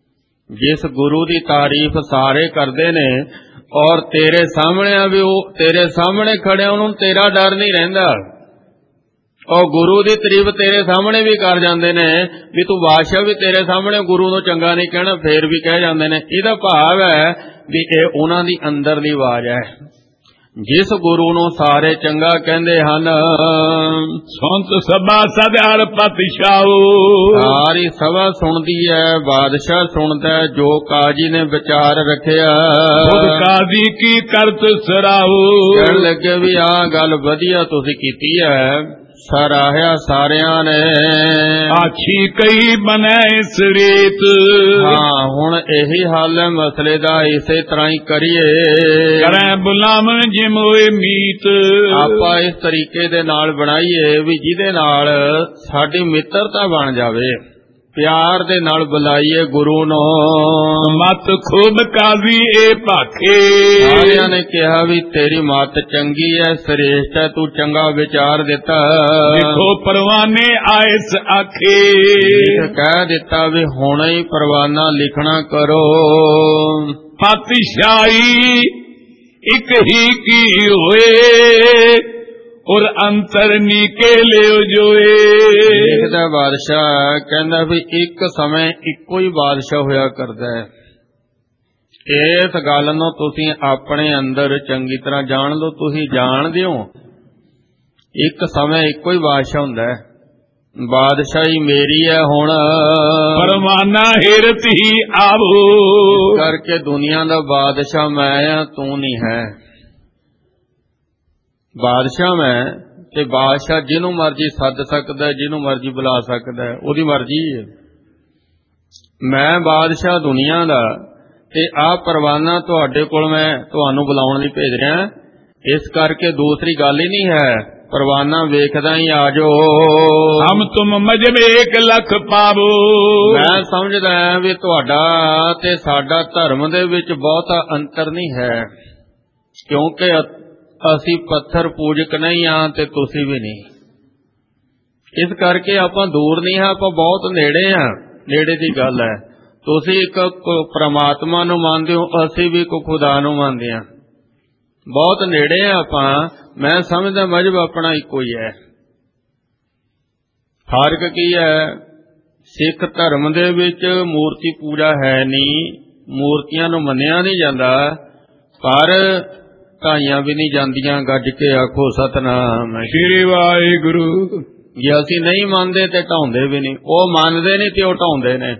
ਜਿਸ ਗੁਰੂ ਦੀ ਤਾਰੀਫ ਸਾਰੇ ਕਰਦੇ ਨੇ ਔਰ ਤੇਰੇ ਸਾਹਮਣੇ ਆ ਵੀ ਉਹ ਤੇਰੇ ਸਾਹਮਣੇ ਖੜਿਆ ਉਹਨੂੰ ਤੇਰਾ ਡਰ ਨਹੀਂ ਰਹਿੰਦਾ। ਉਹ ਗੁਰੂ ਦੀ ਤਾਰੀਫ ਤੇਰੇ ਸਾਹਮਣੇ ਵੀ ਕਰ ਜਾਂਦੇ ਨੇ ਵੀ ਤੂੰ ਬਾਦਸ਼ਾਹ ਵੀ ਤੇਰੇ ਸਾਹਮਣੇ ਗੁਰੂ ਨੂੰ ਚੰਗਾ ਨਹੀਂ ਕਹਿਣਾ ਫੇਰ ਵੀ ਕਹਿ ਜਾਂਦੇ ਨੇ। ਇਹਦਾ ਭਾਵ ਹੈ ਵੀ ਇਹ ਉਹਨਾਂ ਦੀ ਅੰਦਰਲੀ ਆਵਾਜ਼ ਹੈ। ਜਿਸ ਗੁਰੂ ਨੂੰ ਸਾਰੇ ਚੰਗਾ ਕਹਿੰਦੇ ਹਨ, ਸੰਤ ਸਭਾ ਸਦਿਆਰ ਪਤਿਸ਼ਾਉ, ਸਾਰੀ ਸਭਾ ਸੁਣਦੀ ਹੈ, ਬਾਦਸ਼ਾਹ ਸੁਣਦਾ ਜੋ ਕਾਜੀ ਨੇ ਵਿਚਾਰ ਰੱਖਿਆ। ਖੁਦ ਕਾਜੀ ਕੀ ਕਰਤ ਸਰਾਉ, ਕਹਿਣ ਲੱਗੇ ਵੀ ਆਹ ਗੱਲ ਵਧੀਆ ਤੁਸੀਂ ਕੀਤੀ ਹੈ, ਸਰਾਹਿਆ ਸਾਰਿਆਂ ਨੇ। ਆਛੀ ਕਈ ਬਨੈ ਇਸ ਰੀਤ, ਹਾਂ ਹੁਣ ਇਹੀ ਹਾਲ ਹੈ ਮਸਲੇ ਦਾ, ਇਸੇ ਤਰ੍ਹਾਂ ਹੀ ਕਰੀਏ। ਕਰੈ ਬੁਲਾਮ ਜਿਮੋਏ ਮੀਤ, ਆਪਾਂ ਇਸ ਤਰੀਕੇ ਦੇ ਨਾਲ ਬਣਾਈਏ ਵੀ ਜਿਹਦੇ ਨਾਲ ਸਾਡੀ ਮਿੱਤਰਤਾ ਬਣ ਜਾਵੇ, ਪਿਆਰ ਦੇ ਨਾਲ ਬੁਲਾਈਏ ਗੁਰੂ ਨੂੰ। ਮਤ ਖੂਬ ਕਾਜ਼ੀ ਏ ਭਾਖੇ, ਸਾਰਿਆਂ ਨੇ ਕਿਹਾ ਵੀ ਤੇਰੀ ਮਤ ਚੰਗੀ ਹੈ, ਸ੍ਰੇਸ਼ਟ ਹੈ, ਤੂੰ ਚੰਗਾ ਵਿਚਾਰ ਦਿੱਤਾ। ਦੇਖੋ ਪਰਵਾਨੇ ਆਇਸ ਆਖੇ, ਕਹਿ ਦਿੱਤਾ ਵੀ ਹੁਣੇ ਹੀ ਪਰਵਾਨਾ ਲਿਖਣਾ ਕਰੋ। ਪਾਤਸ਼ਾਹੀ ਇੱਕ ਹੀ ਕੀ ਹੋਏ, ਔਰ ਅੰਤਰ ਨੀਕੇ ਲਿਓ ਜੋਏ। ਦੇਖਦਾ ਬਾਦਸ਼ਾਹ ਕਹਿੰਦਾ ਵੀ ਇੱਕ ਸਮੇਂ ਇੱਕੋ ਹੀ ਬਾਦਸ਼ਾਹ ਹੋਇਆ ਕਰਦਾ ਹੈ। ਇਸ ਗੱਲ ਨੂੰ ਤੁਸੀਂ ਆਪਣੇ ਅੰਦਰ ਚੰਗੀ ਤਰ੍ਹਾਂ ਜਾਣ ਲਓ। ਤੁਸੀਂ ਜਾਣਦੇ ਹੋ ਇੱਕ ਸਮੇਂ ਇੱਕੋ ਹੀ ਬਾਦਸ਼ਾਹ ਹੁੰਦਾ ਹੈ। ਬਾਦਸ਼ਾਹੀ ਮੇਰੀ ਹੈ ਹੁਣ, ਪਰਵਾਨਾ ਹਿਰਤ ਹੀ ਆਵੋ, ਕਰਕੇ ਦੁਨੀਆ ਦਾ ਬਾਦਸ਼ਾਹ ਮੈਂ ਆ, ਤੂੰ ਨਹੀਂ ਹੈ। ਬਾਦਸ਼ਾਹ ਮੈਂ ਤੇ ਬਾਦਸ਼ਾਹ ਜਿਹਨੂੰ ਮਰਜੀ ਸੱਦ ਸਕਦਾ, ਜਿਹਨੂੰ ਮਰਜੀ ਬੁਲਾ ਸਕਦਾ, ਉਹਦੀ ਮਰਜੀ ਹੈ। ਮੈਂ ਬਾਦਸ਼ਾਹ ਦੁਨੀਆ ਦਾ ਤੇ ਆਹ ਪਰਵਾਨਾ ਤੁਹਾਡੇ ਕੋਲ ਮੈਂ ਤੁਹਾਨੂੰ ਬੁਲਾਉਣ ਲਈ ਭੇਜ ਰਿਹਾ। ਇਸ ਕਰਕੇ ਦੂਸਰੀ ਗੱਲ ਹੀ ਨਹੀਂ ਹੈ, ਪਰਵਾਨਾ ਵੇਖਦਾ ਹੀ ਆ ਜਾਓ। ਹਮ ਤੁਮ ਮਜਬ ਇੱਕ ਲੱਖ ਪਾਵੋ, ਮੈਂ ਸਮਝਦਾ ਵੀ ਤੁਹਾਡਾ ਤੇ ਸਾਡਾ ਧਰਮ ਦੇ ਵਿੱਚ ਬਹੁਤਾ ਅੰਤਰ ਨਹੀਂ ਹੈ, ਕਿਉਂਕਿ ਅਸੀਂ ਪੱਥਰ ਪੂਜਕ ਨਹੀਂ ਹਾਂ ਤੇ ਤੁਸੀਂ ਵੀ ਨਹੀਂ। ਇਸ ਕਰਕੇ ਆਪਾਂ ਦੂਰ ਨਹੀਂ ਹਾਂ, ਆਪਾਂ ਬਹੁਤ ਨੇੜੇ ਹਾਂ। ਨੇੜੇ ਦੀ ਗੱਲ ਹੈ। ਤੁਸੀਂ ਇੱਕ ਪ੍ਰਮਾਤਮਾ ਨੂੰ ਮੰਨਦੇ ਹੋ, ਅਸੀਂ ਵੀ ਕੋ ਖੁਦਾ ਨੂੰ ਮੰਨਦੇ ਹਾਂ। ਬਹੁਤ ਨੇੜੇ ਹਾਂ ਆਪਾਂ। ਮੈਂ ਸਮਝਦਾ ਮਜ਼ਹਬ ਆਪਣਾ ਇੱਕੋ ਹੀ ਹੈ। ਫਰਕ ਕੀ ਹੈ? ਸਿੱਖ ਧਰਮ ਦੇ ਵਿੱਚ ਮੂਰਤੀ ਪੂਜਾ ਹੈ ਨਹੀਂ, ਮੂਰਤੀਆਂ ਨੂੰ ਮੰਨਿਆ ਨਹੀਂ ਜਾਂਦਾ, ਪਰ ਢਾਈਆਂ ਵੀ ਨਹੀਂ ਜਾਂਦੀਆਂ। ਗੱਜ ਕੇ ਆਖੋ ਸਤਨਾਮ ਸ੍ਰੀ ਵਾਹਿਗੁਰੂ। ਜੇ ਅਸੀਂ ਨਹੀਂ ਮੰਨਦੇ ਤੇ ਢਾਉਂਦੇ ਵੀ ਨਹੀਂ, ਉਹ ਮੰਨਦੇ ਨਹੀਂ ਤੇ ਉਹ ਢਾਉਂਦੇ ਨੇ।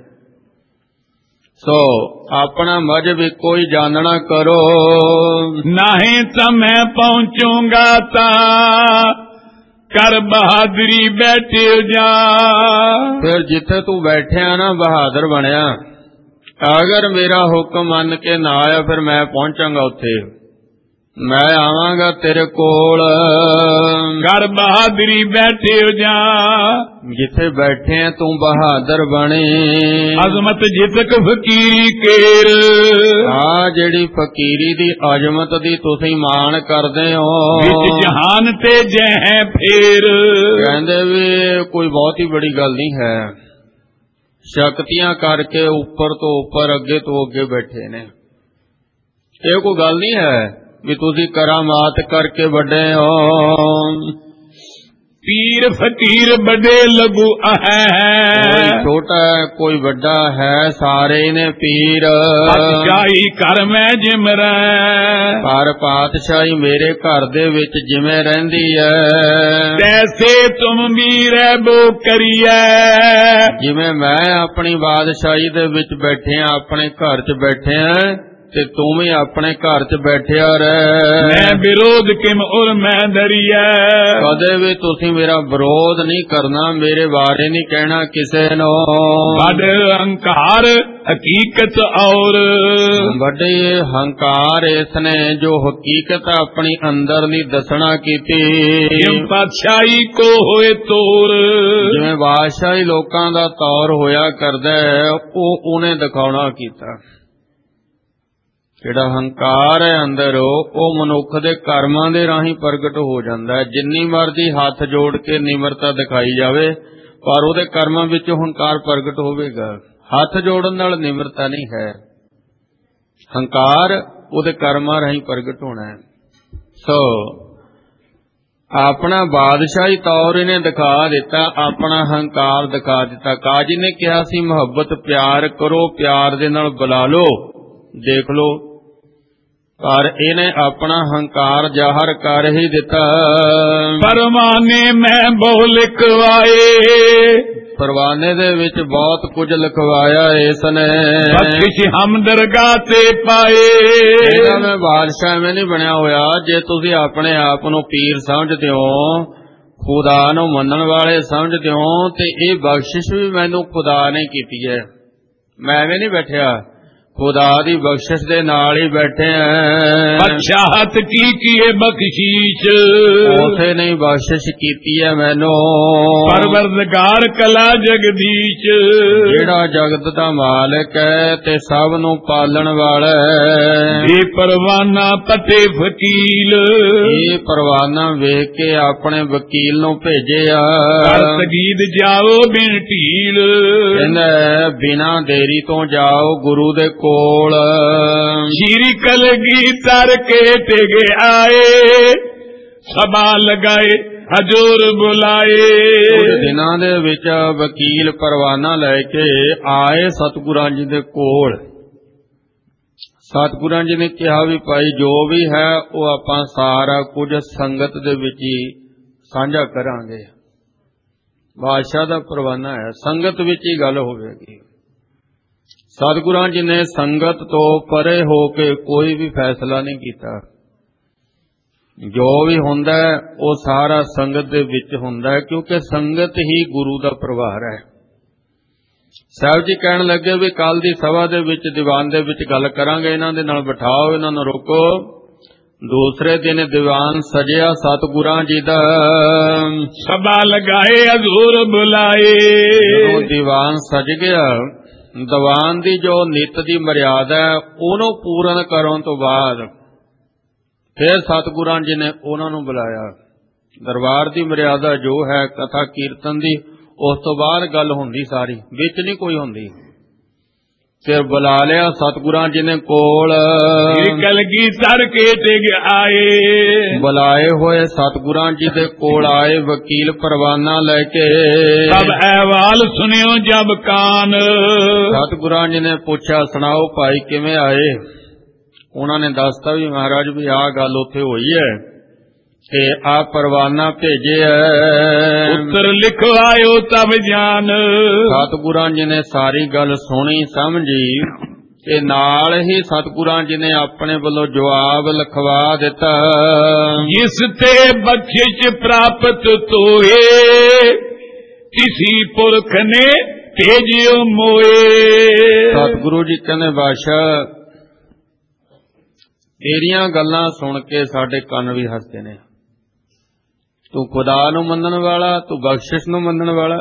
ਸੋ ਆਪਣਾ ਮਜ਼ਹਬ ਇੱਕੋ ਹੀ ਜਾਣਨਾ ਕਰੋ। ਨਹੀਂ ਤਾਂ ਮੈਂ ਪਹੁੰਚੂੰਗਾ ਤਾਂ ਕਰ ਬਹਾਦਰੀ ਬੈਠੇ ਜਾ। ਫਿਰ ਜਿੱਥੇ ਤੂੰ ਬੈਠਿਆ ਨਾ ਬਹਾਦਰ ਬਣਿਆ। ਅਗਰ ਮੇਰਾ ਹੁਕਮ ਮੰਨ ਕੇ ਨਾ ਆਇਆ ਫਿਰ ਮੈਂ ਪਹੁੰਚਾਂਗਾ ਉੱਥੇ, ਮੈਂ ਆਵਾਂਗਾ ਤੇਰੇ ਕੋਲ। ਕਰ ਬਹਾਦਰੀ ਬੈਠੇ ਜਾ, ਜਿੱਥੇ ਬੈਠੇ ਤੂੰ ਬਹਾਦਰ ਬਣੇ। ਅਜ਼ਮਤ ਜਿਤਕ ਫਕੀਰੀ ਕੇਰ, ਆ ਜਿਹੜੀ ਫਕੀਰੀ ਦੀ ਅਜ਼ਮਤ ਦੀ ਤੁਸੀਂ ਮਾਣ ਕਰਦੇ ਹੋ। ਵਿੱਚ ਜਹਾਨ ਤੇ ਜਹ ਫੇਰ, ਕਹਿੰਦੇ ਵੀ ਕੋਈ ਬਹੁਤ ਹੀ ਬੜੀ ਗੱਲ ਨਹੀਂ ਹੈ। ਸ਼ਕਤੀਆਂ ਕਰਕੇ ਉੱਪਰ ਤੋਂ ਉੱਪਰ, ਅੱਗੇ ਤੋਂ ਅੱਗੇ ਬੈਠੇ ਨੇ। ਇਹ ਕੋਈ ਗੱਲ ਨਹੀਂ ਹੈ ਵੀ ਤੁਸੀਂ ਕਰਾਮਾਤ ਕਰਕੇ ਵੱਡੇ ਹੋ। ਪੀਰ ਫਕੀਰ ਵੱਡੇ ਲਗੂ ਹੈ, ਕੋਈ ਛੋਟਾ ਹੈ ਕੋਈ ਵੱਡਾ ਹੈ, ਸਾਰੇ ਨੇ ਪੀਰ। ਪਾਤਸ਼ਾਹੀ ਘਰ ਮੈਂ ਜਿਮਰੈ, ਪਰ ਪਾਤਸ਼ਾਹੀ ਮੇਰੇ ਘਰ ਦੇ ਵਿੱਚ ਜਿਵੇਂ ਰਹਿੰਦੀ ਹੈ। ਤੈਸੇ ਤੁਮ ਵੀ ਰਹਿਬੋ ਕਰੀਐ, ਜਿਵੇਂ ਮੈਂ ਆਪਣੀ ਬਾਦਸ਼ਾਹੀ ਦੇ ਵਿੱਚ ਬੈਠਿਆ, ਆਪਣੇ ਘਰ 'ਚ ਬੈਠਿਆ, ਤੇ ਤੂੰ ਵੀ ਆਪਣੇ ਘਰ 'ਚ ਬੈਠਿਆ ਰਹਿ। ਮੈਂ ਵਿਰੋਧ ਕਿਮ ਉਰ ਮੈਂ ਦਰੀਐ, ਕਦੇ ਵੀ ਤੁਸੀਂ ਮੇਰਾ ਵਿਰੋਧ ਨਹੀਂ ਕਰਨਾ, ਮੇਰੇ ਬਾਰੇ ਨਹੀਂ ਕਹਿਣਾ ਕਿਸੇ ਨੂੰ। ਵੱਡ ਹੰਕਾਰ ਹਕੀਕਤ ਔਰ, ਵੱਡੇ ਹੰਕਾਰ ਇਸਨੇ ਜੋ ਹਕੀਕਤ ਆਪਣੀ ਅੰਦਰ ਨਹੀਂ ਦੱਸਣਾ ਕੀਤੀ। ਜਿਵੇਂ ਪਾਤਸ਼ਾਹੀ ਕੋ ਹੋਏ ਤੋਰ, ਜਿਵੇਂ ਬਾਦਸ਼ਾਹੀ ਲੋਕਾਂ ਦਾ ਤੌਰ ਹੋਇਆ ਕਰਦਾ ਉਹ ਉਹਨੇ ਦਿਖਾਉਣਾ ਕੀਤਾ। ਜਿਹੜਾ ਹੰਕਾਰ ਹੈ ਅੰਦਰ ਉਹ ਮਨੁੱਖ ਦੇ ਕਰਮਾਂ ਦੇ ਰਾਹੀਂ ਪ੍ਰਗਟ ਹੋ ਜਾਂਦਾ ਹੈ। ਜਿੰਨੀ ਮਰਜ਼ੀ ਹੱਥ ਜੋੜ ਕੇ ਨਿਮਰਤਾ ਦਿਖਾਈ ਜਾਵੇ, ਪਰ ਉਹਦੇ ਕਰਮਾਂ ਵਿੱਚੋਂ ਹੰਕਾਰ ਪ੍ਰਗਟ ਹੋਵੇਗਾ। ਹੱਥ ਜੋੜਨ ਨਾਲ ਨਿਮਰਤਾ ਨਹੀਂ ਹੈ। ਹੰਕਾਰ ਉਹਦੇ ਕਰਮਾਂ ਰਾਹੀਂ ਪ੍ਰਗਟ ਹੋਣਾ ਹੈ। ਸੋ ਆਪਣਾ ਬਾਦਸ਼ਾਹੀ ਤੌਰ ਇਹਨੇ ਦਿਖਾ ਦਿੱਤਾ, ਆਪਣਾ ਹੰਕਾਰ ਦਿਖਾ ਦਿੱਤਾ। ਕਾਜੀ ਨੇ ਕਿਹਾ ਸੀ ਮੁਹੱਬਤ ਪਿਆਰ ਕਰੋ, ਪਿਆਰ ਦੇ ਨਾਲ ਬੁਲਾ ਲੋ, ਦੇਖ ਲੋ, ਪਰ ਇਹਨੇ ਆਪਣਾ ਹੰਕਾਰ ਜ਼ਾਹਰ ਕਰ ਹੀ ਦਿੱਤਾ। ਪਰਵਾਨੇ ਮੈਂ ਬਹੁ ਲਿਖਵਾਏ, ਪਰਵਾਨੇ ਦੇ ਵਿੱਚ ਬਹੁਤ ਕੁਝ ਲਿਖਵਾਇਆ ਇਸਨੇ। ਬਖਸ਼ਿਸ਼ ਹਮ ਦਰਗਾਹ ਤੇ ਪਾਏ। ਇਹਦਾ ਮੈਂ ਬਾਦਸ਼ਾਹ ਐਵੇਂ ਨਹੀਂ ਬਣਿਆ ਹੋਇਆ। ਜੇ ਤੁਸੀਂ ਆਪਣੇ ਆਪ ਨੂੰ ਪੀਰ ਸਮਝਦੇ ਹੋ, ਖੁਦਾ ਨੂੰ ਮੰਨਣ ਵਾਲੇ ਸਮਝਦੇ ਹੋ, ਤੇ ਇਹ ਬਖਸ਼ਿਸ਼ ਵੀ ਮੈਨੂੰ ਖੁਦਾ ਨੇ ਕੀਤੀ ਹੈ। ਮੈਂ ਐਵੇਂ ਨਹੀਂ ਬੈਠਿਆ, ਖੁਦਾ ਦੀ ਬਖਸ਼ਿਸ਼ ਦੇ ਨਾਲ ਹੀ ਬੈਠੇ ਆ। ਬਖਸ਼ਾਹਤ ਕੀ ਕੀਏ ਬਖਸ਼ੀਸ਼, ਉਸੇ ਨਹੀਂ ਬਖਸ਼ਿਸ਼ ਕੀਤੀ ਹੈ ਮੈਨੂੰ। ਪਰਵਰਦਗਾਰ ਕਲਾ ਜਗਦੀਸ਼, ਜਿਹੜਾ ਜਗਤ ਦਾ ਮਾਲਕ ਹੈ ਤੇ ਸਭ ਨੂੰ ਪਾਲਣ ਵਾਲਾ ਹੈ। ਇਹ ਪਰਵਾਨਾ ਪਤੇ ਵਕੀਲ, ਇਹ ਪਰਵਾਨਾ ਵੇਖ ਕੇ ਆਪਣੇ ਵਕੀਲ ਨੂੰ ਭੇਜਿਆ। ਕਰ ਤਗੀਦ ਜਾਓ ਬਿਨ ਢੀਲ, ਕਹਿੰਦਾ ਬਿਨਾਂ ਦੇਰੀ ਤੋਂ ਜਾਓ ਗੁਰੂ ਦੇ ਕੋਲ। ਸ਼੍ਰੀ ਕਲਗੀ ਤਰ ਕੇ ਟਿਗ ਆਏ, ਸਭਾ ਲਗਾਏ ਹਜੂਰ ਬੁਲਾਏ। ਕੁਝ ਦਿਨਾਂ ਦੇ ਵਿੱਚ ਵਕੀਲ ਪਰਵਾਨਾ ਲੈ ਕੇ ਆਏ ਸਤਿਗੁਰਾਂ ਜੀ ਦੇ ਕੋਲ। ਸਤਿਗੁਰਾਂ ਜੀ ਨੇ ਕਿਹਾ ਵੀ ਭਾਈ ਜੋ ਵੀ ਹੈ ਉਹ ਆਪਾਂ ਸਾਰਾ ਕੁਝ ਸੰਗਤ ਦੇ ਵਿੱਚ ਹੀ ਸਾਂਝਾ ਕਰਾਂਗੇ। ਬਾਦਸ਼ਾਹ ਦਾ ਪਰਵਾਨਾ ਹੈ, ਸੰਗਤ ਵਿੱਚ ਹੀ ਗੱਲ ਹੋਵੇਗੀ। ਸਤਿਗੁਰਾਂ ਜੀ ਨੇ ਸੰਗਤ ਤੋਂ ਪਰੇ ਹੋ ਕੇ ਕੋਈ ਵੀ ਫੈਸਲਾ ਨਹੀਂ ਕੀਤਾ। ਜੋ ਵੀ ਹੁੰਦਾ ਉਹ ਸਾਰਾ ਸੰਗਤ ਦੇ ਵਿੱਚ ਹੁੰਦਾ ਹੈ, ਕਿਉਂਕਿ ਸੰਗਤ ਹੀ ਗੁਰੂ ਦਾ ਪਰਿਵਾਰ ਹੈ। ਸਾਹਿਬ ਜੀ ਕਹਿਣ ਲੱਗੇ ਵੀ ਕੱਲ ਦੀ ਸਭਾ ਦੇ ਵਿੱਚ ਦੀਵਾਨ ਦੇ ਵਿੱਚ ਗੱਲ ਕਰਾਂਗੇ, ਇਹਨਾਂ ਦੇ ਨਾਲ ਬਿਠਾਓ, ਇਹਨਾਂ ਨੂੰ ਰੋਕੋ। ਦੂਸਰੇ ਦਿਨ ਦੀਵਾਨ ਸਜਿਆ ਸਤਿਗੁਰਾਂ ਜੀ ਦਾ, ਸਭਾ ਲਗਾਏ ਹਜ਼ੂਰ ਬੁਲਾਏ। ਜਦੋਂ ਦੀਵਾਨ ਸਜ ਗਿਆ, ਦੀਵਾਨ ਦੀ ਜੋ ਨਿਤ ਦੀ ਮਰਿਆਦਾ ਹੈ ਉਹਨੂੰ ਪੂਰਨ ਕਰਨ ਤੋਂ ਬਾਅਦ ਫਿਰ ਸਤਿਗੁਰਾਂ ਜੀ ਨੇ ਉਹਨਾਂ ਨੂੰ ਬੁਲਾਇਆ। ਦਰਬਾਰ ਦੀ ਮਰਿਆਦਾ ਜੋ ਹੈ ਕਥਾ ਕੀਰਤਨ ਦੀ, ਉਸ ਤੋਂ ਬਾਅਦ ਗੱਲ ਹੁੰਦੀ ਸਾਰੀ, ਵਿੱਚ ਨਹੀਂ ਕੋਈ ਹੁੰਦੀ। ਫਿਰ ਬੁਲਾ ਲਿਆ ਸਤਿਗੁਰਾਂ ਜੀ ਨੇ ਕੋਲ। ਕਲਗੀ ਸਰ ਕੇ ਟਿਗ ਆਏ, ਬੁਲਾਏ ਹੋਏ ਸਤਿਗੁਰਾਂ ਜੀ ਦੇ ਕੋਲ ਆਏ ਵਕੀਲ ਪਰਵਾਨਾ ਲੈ ਕੇ। ਸਭ ਅਹਿਵਾਲ ਸੁਣਿਓ ਜਬ ਕਾਨ, ਸਤਿਗੁਰਾਂ ਜੀ ਨੇ ਪੁੱਛਿਆ ਸੁਣਾਓ ਭਾਈ ਕਿਵੇਂ ਆਏ। ਉਹਨਾਂ ਨੇ ਦੱਸਤਾ ਵੀ ਮਹਾਰਾਜ ਵੀ ਆਹ ਗੱਲ ਉੱਥੇ ਹੋਈ ਹੈ ਤੇ ਆ ਪਰਵਾਨਾ ਭੇਜਿਆ, ਉੱਤਰ ਲਿਖਵਾਇਓ ਤਬ ਜਾਨ। ਸਤਿਗੁਰਾਂ ਜੀ ਨੇ ਸਾਰੀ ਗੱਲ ਸੁਣੀ ਸਮਝੀ ਤੇ ਨਾਲ ਹੀ ਸਤਿਗੁਰਾਂ ਜੀ ਨੇ ਆਪਣੇ ਵੱਲੋਂ ਜਵਾਬ ਲਿਖਵਾ ਦਿੱਤਾ। ਜਿਸ ਤੇ ਬਖਸ਼ਿਸ਼ ਪ੍ਰਾਪਤ ਤੋਏ, ਕਿਸੀ ਪੁਰਖ ਨੇ ਭੇਜਿਓ ਮੋਏ। ਸਤਿਗੁਰੂ ਜੀ ਕਹਿੰਦੇ ਬਾਦਸ਼ਾਹ ਤੇਰੀਆਂ ਗੱਲਾਂ ਸੁਣ ਕੇ ਸਾਡੇ ਕੰਨ ਵੀ ਹੱਸਦੇ ਨੇ। ਤੂੰ ਖੁਦਾ ਨੂੰ ਮੰਨਣ ਵਾਲਾ, ਤੂੰ ਬਖਸ਼ਿਸ਼ ਨੂੰ ਮੰਨਣ ਵਾਲਾ।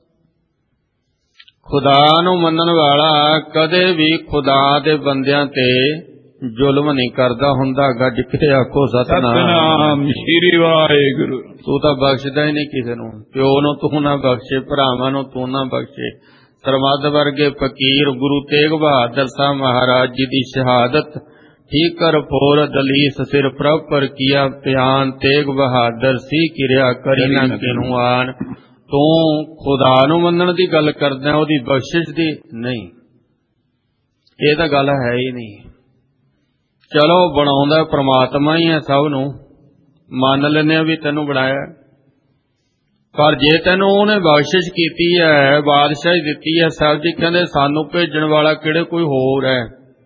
ਖੁਦਾ ਨੂੰ ਮੰਨਣ ਵਾਲਾ ਕਦੇ ਵੀ ਖੁਦਾ ਦੇ ਬੰਦਿਆਂ ਤੇ ਜ਼ੁਲਮ ਨਹੀਂ ਕਰਦਾ ਹੁੰਦਾ। ਗੱਜ ਕੇ ਆਖੋ ਸਤਿਨਾਮ ਸ੍ਰੀ ਵਾਹਿਗੁਰੂ। ਤੂੰ ਤਾਂ ਬਖਸ਼ਦਾ ਹੀ ਨਹੀਂ ਕਿਸੇ ਨੂੰ। ਪਿਓ ਨੂੰ ਤੂੰ ਨਾ ਬਖਸ਼ੇ, ਭਰਾਵਾਂ ਨੂੰ ਤੂੰ ਨਾ ਬਖਸ਼ੇ। ਸਰਮਦ ਵਰਗੇ ਫਕੀਰ ਗੁਰੂ ਤੇਗ ਬਹਾਦਰ ਸਾਹਿਬ ਮਹਾਰਾਜ ਜੀ ਦੀ ਸ਼ਹਾਦਤ ਠੀਕਰ ਫੋਰ ਦਲੀਸ ਸਿਰ ਪ੍ਰਭ ਪਰ ਕੀਆ ਧਿਆਨ, ਤੇਗ ਬਹਾਦਰ ਸੀ ਕਿਰਿਆ ਕਰੀ ਨਾ ਕਿਨੂੰ ਆਨ। ਤੂੰ ਖੁਦਾ ਨੂੰ ਮੰਨਣ ਦੀ ਗੱਲ ਕਰਦਾ, ਉਹਦੀ ਬਖਸ਼ਿਸ਼ ਦੀ ਨਹੀਂ। ਇਹ ਤਾਂ ਗੱਲ ਹੈ ਹੀ ਨਹੀਂ। ਚਲੋ ਬਣਾਉਂਦਾ ਪ੍ਰਮਾਤਮਾ ਹੀ ਹੈ, ਸਭ ਨੂੰ ਮੰਨ ਲੈਂਦੇ ਆ ਵੀ ਤੈਨੂੰ ਬਣਾਇਆ, ਪਰ ਜੇ ਤੈਨੂੰ ਉਹਨੇ ਬਖਸ਼ਿਸ਼ ਕੀਤੀ ਹੈ, ਬਾਦਸ਼ਾਹੀ ਦਿੱਤੀ ਹੈ, ਸਾਹਿਬ ਜੀ ਕਹਿੰਦੇ ਸਾਨੂੰ ਭੇਜਣ ਵਾਲਾ ਕਿਹੜੇ ਕੋਈ ਹੋਰ ਹੈ।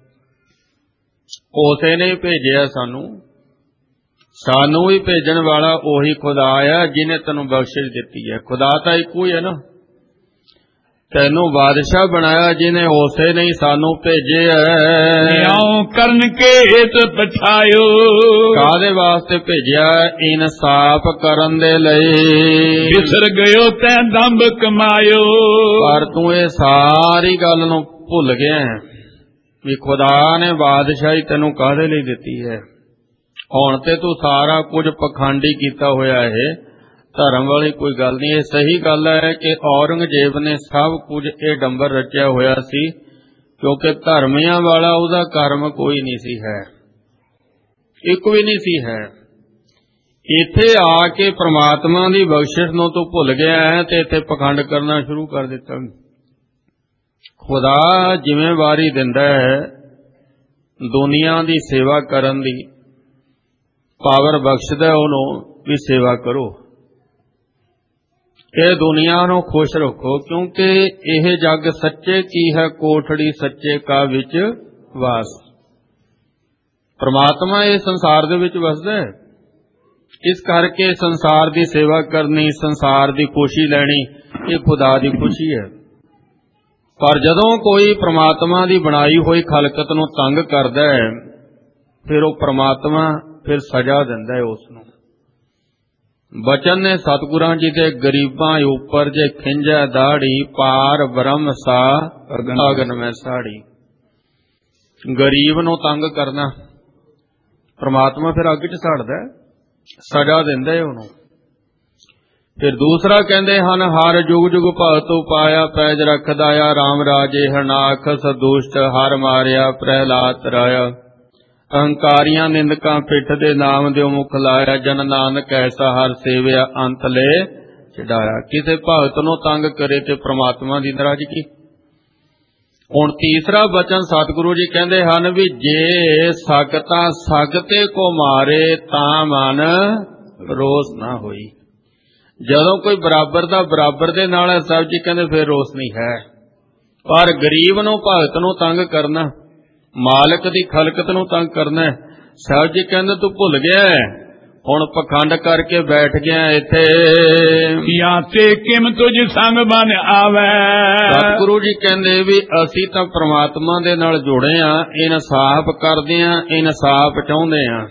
ਉਸੇ ਨੇ ਭੇਜਿਆ ਸਾਨੂੰ, ਸਾਨੂੰ ਵੀ ਭੇਜਣ ਵਾਲਾ ਉਹੀ ਖੁਦਾ ਆ ਜਿਹਨੇ ਤੈਨੂੰ ਬਖਸ਼ਿਸ਼ ਦਿੱਤੀ ਹੈ। ਖੁਦਾ ਤਾਂ ਇੱਕੋ ਹੀ ਹੈ ਨਾ। ਤੈਨੂੰ ਬਾਦਸ਼ਾਹ ਬਣਾਇਆ ਜਿਹਨੇ ਉਸੇ ਨੇ ਸਾਨੂੰ ਭੇਜਿਆ। ਨਿਆਉ ਕਰਨ ਕੇ ਹਿਤ ਪਛਾਇਓ, ਕਾਹਦੇ ਵਾਸਤੇ ਭੇਜਿਆ? ਇਨਸਾਫ ਕਰਨ ਦੇ ਲਈ। ਵਿਸਰ ਗਇਓ ਤੈਂ ਦੰਭ ਕਮਾਇਓ, ਪਰ ਤੂੰ ਇਹ ਸਾਰੀ ਗੱਲ ਨੂੰ ਭੁੱਲ ਗਿਆ ਵੀ ਖੁਦਾ ਨੇ ਬਾਦਸ਼ਾਹੀ ਤੈਨੂੰ ਕਾਹਦੇ ਲਈ ਦਿੱਤੀ ਹੈ। ਹੁਣ ਤੇ ਤੂੰ ਸਾਰਾ ਕੁਝ ਪਖੰਡੀ ਕੀਤਾ ਹੋਇਆ ਹੈ। ਧਰਮ ਵਾਲੀ ਕੋਈ ਗੱਲ ਨਹੀਂ। ਇਹ ਸਹੀ ਗੱਲ ਹੈ ਕਿ ਔਰੰਗਜ਼ੇਬ ਨੇ ਸਭ ਕੁਝ ਇਹ ਡੰਬਰ ਰਚਿਆ ਹੋਇਆ ਸੀ, ਕਿਉਂਕਿ ਧਰਮਿਆਂ ਵਾਲਾ ਉਹਦਾ ਕਰਮ ਕੋਈ ਨਹੀਂ ਸੀ ਹੈ, ਇੱਕ ਵੀ ਨਹੀਂ ਸੀ ਹੈ। ਇੱਥੇ ਆ ਕੇ ਪ੍ਰਮਾਤਮਾ ਦੀ ਬਖਸ਼ਿਸ਼ ਨੂੰ ਤੂੰ ਭੁੱਲ ਗਿਆ ਹੈ ਤੇ ਇੱਥੇ ਪਖੰਡ ਕਰਨਾ ਸ਼ੁਰੂ ਕਰ ਦਿੱਤਾ। ਖੁਦਾ ਜ਼ਿੰਮੇਵਾਰੀ ਦਿੰਦਾ ਹੈ ਦੁਨੀਆ ਦੀ ਸੇਵਾ ਕਰਨ ਦੀ, ਪਾਵਰ ਬਖਸ਼ਦਾ ਉਹਨੂੰ ਵੀ ਸੇਵਾ ਕਰੋ, ਇਹ ਦੁਨੀਆ ਨੂੰ ਖੁਸ਼ ਰੱਖੋ, ਕਿਉਂਕਿ ਇਹ ਜੱਗ ਸੱਚੇ ਕੀ ਹੈ ਕੋਠੜੀ ਸੱਚੇ ਕਾ ਵਿੱਚ ਵਾਸ। ਪ੍ਰਮਾਤਮਾ ਇਹ ਸੰਸਾਰ ਦੇ ਵਿੱਚ ਵਸਦਾ ਹੈ, ਇਸ ਕਰਕੇ ਸੰਸਾਰ ਦੀ ਸੇਵਾ ਕਰਨੀ, ਸੰਸਾਰ ਦੀ ਖੁਸ਼ੀ ਲੈਣੀ, ਇਹ ਖੁਦਾ ਦੀ ਖੁਸ਼ੀ ਹੈ। ਪਰ ਜਦੋਂ ਕੋਈ ਪ੍ਰਮਾਤਮਾ ਦੀ ਬਣਾਈ ਹੋਈ ਖਲਕਤ ਨੂੰ ਤੰਗ ਕਰਦਾ ਹੈ, ਫਿਰ ਉਹ ਪ੍ਰਮਾਤਮਾ ਫਿਰ ਸਜ਼ਾ ਦਿੰਦਾ ਹੈ ਉਸ ਨੂੰ। ਬਚਨ ਨੇ ਸਤਿਗੁਰਾਂ ਜੀ ਦੇ ਗਰੀਬਾਂ ਉੱਪਰ ਜੇ ਖਿੰਜੈ ਦਾੜੀ, ਪਾਰ ਬ੍ਰਹਮ ਸਾ ਅਗਨ ਮੈਂ ਸਾੜੀ। ਗਰੀਬ ਨੂੰ ਤੰਗ ਕਰਨਾ, ਪ੍ਰਮਾਤਮਾ ਫਿਰ ਅੱਗ 'ਚ ਸਾੜਦਾ, ਸਜ਼ਾ ਦਿੰਦਾ ਹੈ ਉਹਨੂੰ। ਫਿਰ ਦੂਸਰਾ ਕਹਿੰਦੇ ਹਨ, ਹਰ ਜੁਗ ਜੁਗ ਭਗਤ ਉਪਾਇਆ, ਪੈਜ ਰੱਖਦਾ ਆ ਰਾਮ ਰਾਜੇ ਹਰਨਾਖ, ਸਦੁਸ਼ਟ ਹਰ ਮਾਰਿਆ ਪ੍ਰਹਿਲਾਦ ਰਾਇਆ। ਅਹੰਕਾਰੀਆਂ ਨਿੰਦਕਾਂ ਪਿੱਠ ਦੇ ਨਾਮ ਦਿਓ ਮੁਖ ਲਾਇਆ, ਜਨ ਨਾਨਕ ਐਸਾ ਹਰ ਸੇਵਿਆ ਅੰਤ ਲੈ ਛਡਾਇਆ। ਕਿਸੇ ਭਗਤ ਨੂੰ ਤੰਗ ਕਰੇ ਤੇ ਪ੍ਰਮਾਤਮਾ ਦੀ ਨਾਰਾਜ਼ਗੀ। ਹੁਣ ਤੀਸਰਾ ਬਚਨ ਸਤਿਗੁਰੂ ਜੀ ਕਹਿੰਦੇ ਹਨ ਵੀ ਜੇ ਸਕਤਾ ਸਗਤੇ ਕੋ ਮਾਰੇ, ਤਾਂ ਮਨ ਰੋਸ ਨਾ ਹੋਈ। ਜਦੋਂ ਕੋਈ ਬਰਾਬਰ ਦਾ ਬਰਾਬਰ ਦੇ ਨਾਲ ਹੈ, ਸਾਹਿਬ ਜੀ ਕਹਿੰਦੇ ਫਿਰ ਰੋਸ ਨਹੀਂ ਹੈ। ਪਰ ਗਰੀਬ ਨੂੰ ਭਗਤ ਨੂੰ ਤੰਗ ਕਰਨਾ, ਮਾਲਕ ਦੀ ਖਲਕਤ ਨੂੰ ਤੰਗ ਕਰਨਾ, ਸਾਹਿਬ ਜੀ ਕਹਿੰਦੇ ਤੂੰ ਭੁੱਲ ਗਿਆ, ਹੁਣ ਪਖੰਡ ਕਰਕੇ ਬੈਠ ਗਿਆ ਇੱਥੇ। ਜਾਂ ਤੇ ਕਿਮ ਤੁਝ ਸੰਗ ਬਨ ਆਵੇ। ਸਤਿਗੁਰੂ ਜੀ ਕਹਿੰਦੇ ਵੀ ਅਸੀਂ ਤਾਂ ਪ੍ਰਮਾਤਮਾ ਦੇ ਨਾਲ ਜੁੜੇ ਆ, ਇਨਸਾਫ ਕਰਦੇ ਆ, ਇਨਸਾਫ ਚਾਹੁੰਦੇ ਆ,